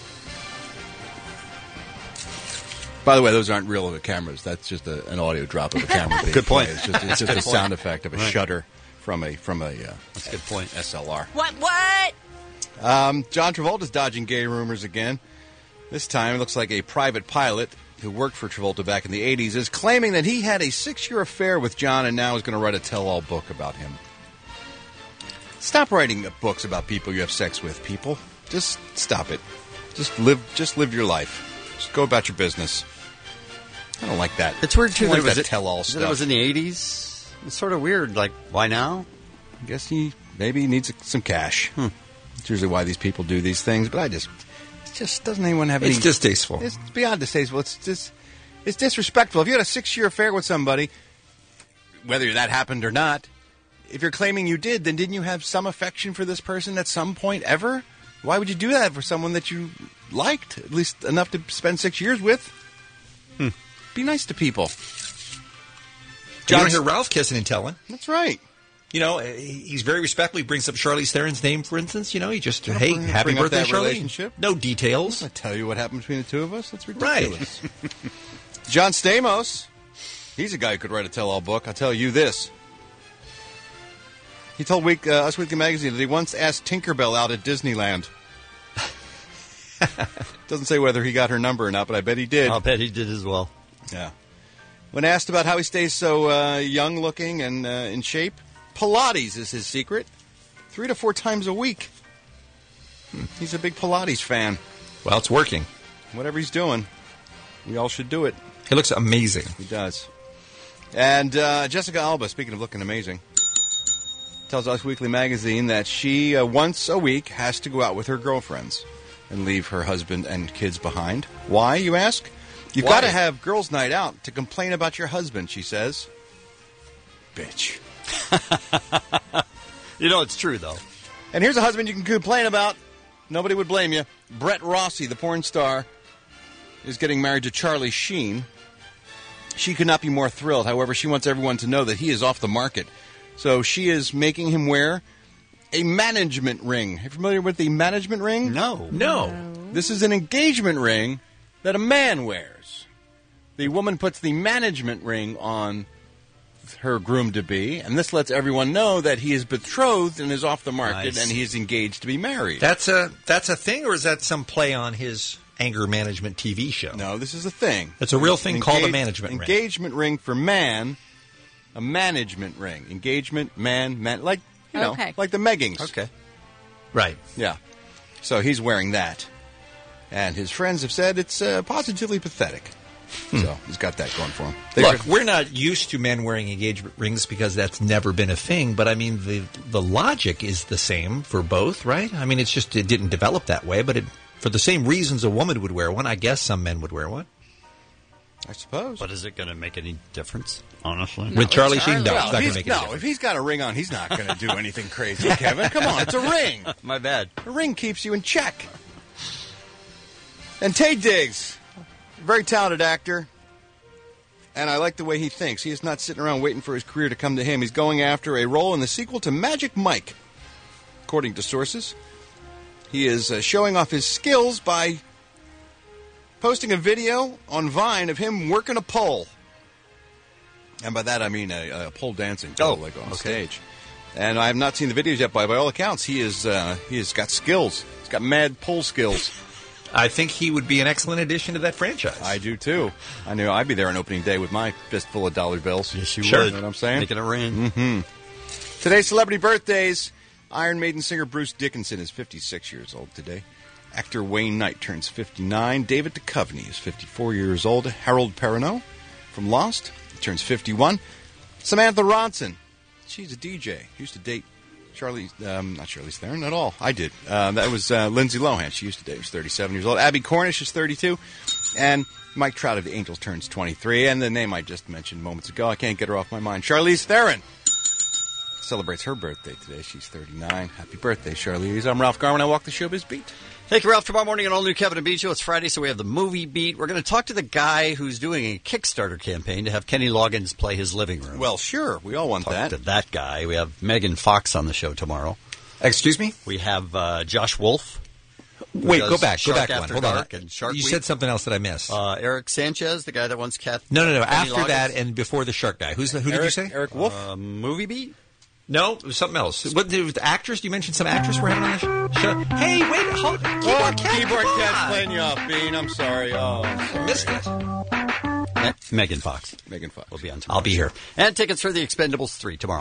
By the way, those aren't real cameras. That's just a, an audio drop of a camera. being Good point. played. It's just, it's just Good a point. sound effect of a Right. shutter from a from a, uh, That's a good point. S L R. What? What? Um, John Travolta's dodging gay rumors again. This time, it looks like a private pilot who worked for Travolta back in the eighties is claiming that he had a six-year affair with John and now is going to write a tell-all book about him. Stop writing books about people you have sex with, people. Just stop it. Just live. Just live your life. Just go about your business. I don't like that. It's weird, too, I don't that like it was that it- tell-all that stuff. it was in the eighties. It's sort of weird. Like, why now? I guess he maybe needs some cash. Hmm. It's usually why these people do these things, but I just, it's just doesn't anyone have It's any... distasteful. It's beyond distasteful. It's just, it's disrespectful. If you had a six-year affair with somebody, whether that happened or not, if you're claiming you did, then didn't you have some affection for this person at some point ever? Why would you do that for someone that you liked, at least enough to spend six years with? Hmm. Be nice to people. You don't hear Ralph kissing and telling. That's right. You know, he's very respectful. He brings up Charlize Theron's name, for instance. You know, he just, Don't hey, bring- happy bring up birthday, that Charlize. relationship. No details. I tell you what happened between the two of us. That's ridiculous. Right. John Stamos, he's a guy who could write a tell-all book. I'll tell you this. He told Week, uh, Us Weekly Magazine that he once asked Tinkerbell out at Disneyland. Doesn't say whether he got her number or not, but I bet he did. I'll bet he did as well. Yeah. When asked about how he stays so uh, young-looking and uh, in shape, Pilates is his secret. Three to four times a week. Hmm. He's a big Pilates fan. Well, it's working. Whatever he's doing, we all should do it. He looks amazing. He does. And uh, Jessica Alba, speaking of looking amazing, tells Us Weekly Magazine that she, uh, once a week, has to go out with her girlfriends and leave her husband and kids behind. Why, you ask? You've Why? got to have girls' night out to complain about your husband, she says. Bitch. You know, it's true, though. And here's a husband you can complain about. Nobody would blame you. Brett Rossi, the porn star, is getting married to Charlie Sheen. She could not be more thrilled. However, she wants everyone to know that he is off the market. So she is making him wear a management ring. Are you familiar with the management ring? No. No. This is an engagement ring that a man wears. The woman puts the management ring on her groom-to-be, and this lets everyone know that he is betrothed and is off the market, Nice. and he is engaged to be married. That's a that's a thing, or is that some play on his anger management T V show? No, this is a thing. It's a real thing Engage- called a management ring. Engagement ring for man, a management ring. Engagement, man, man, like, you know, Okay. like the Meggings. Okay. Right. Yeah. So he's wearing that. And his friends have said it's uh, positively pathetic. So he's got that going for him. They Look, are- we're not used to men wearing engagement rings because that's never been a thing. But I mean, the the logic is the same for both, right? I mean, it's just it didn't develop that way, but it, for the same reasons a woman would wear one, I guess some men would wear one. I suppose. But is it going to make any difference, honestly? With Charlie Sheen, no, Well, it's not going he's- to make no, any difference. if he's got a ring on, he's not going to do anything crazy, Kevin. Come on, it's a ring. My bad. A ring keeps you in check. And Taye Diggs, very talented actor, and I like the way he thinks. He is not sitting around waiting for his career to come to him. He's going after a role in the sequel to Magic Mike, according to sources. He is uh, showing off his skills by posting a video on Vine of him working a pole. And by that I mean a, a pole dancing pole, Oh, like on okay. stage. And I have not seen the videos yet, but by all accounts, he is uh, he has got skills. He's got mad pole skills. I think he would be an excellent addition to that franchise. I do too. I knew I'd be there on opening day with my fistful of dollar bills. Yes, you Sure. would. You know what I'm saying? Making it rain. Mm-hmm. Today's celebrity birthdays. Iron Maiden singer Bruce Dickinson is fifty-six years old today. Actor Wayne Knight turns fifty-nine. David Duchovny is fifty-four years old. Harold Perrineau from Lost turns fifty-one. Samantha Ronson, she's a D J. Used to date Charlie, um, not Charlize Theron at all. I did. Uh, that was uh, Lindsay Lohan. She used to date. She was thirty-seven years old. Abby Cornish is thirty-two. And Mike Trout of the Angels turns twenty-three. And the name I just mentioned moments ago, I can't get her off my mind, Charlize Theron celebrates her birthday today. She's thirty-nine. Happy birthday, Charlize. I'm Ralph Garman. I walk the showbiz beat. Thank you, Ralph. Tomorrow morning, an all-new Kevin and Bean show. It's Friday, so we have the movie beat. We're going to talk to the guy who's doing a Kickstarter campaign to have Kenny Loggins play his living room. Well, sure. We all want talk that. to that guy. We have Megan Fox on the show tomorrow. Excuse me? We have uh, Josh Wolf. who Wait, does go back. Shark Go back one. After Hold on. Dark and Shark You Week. said something else that I missed. Uh, Eric Sanchez, the guy that wants Kath. no, no, no. Kenny After Loggins. that and before the shark guy. Who's the, who Eric, did you say? Eric Wolf? Uh, movie beat? No, it was something else. What, the, the actress? You mentioned some actress we're having on the sh- show. Hey, wait, hold on. Keyboard Cat, Keyboard come Cat's on. playing you off, Bean. I'm sorry. Oh, I'm sorry. Missed it. Me- Megan Fox Megan Fox. will be on tomorrow. I'll be here. And tickets for the Expendables three tomorrow.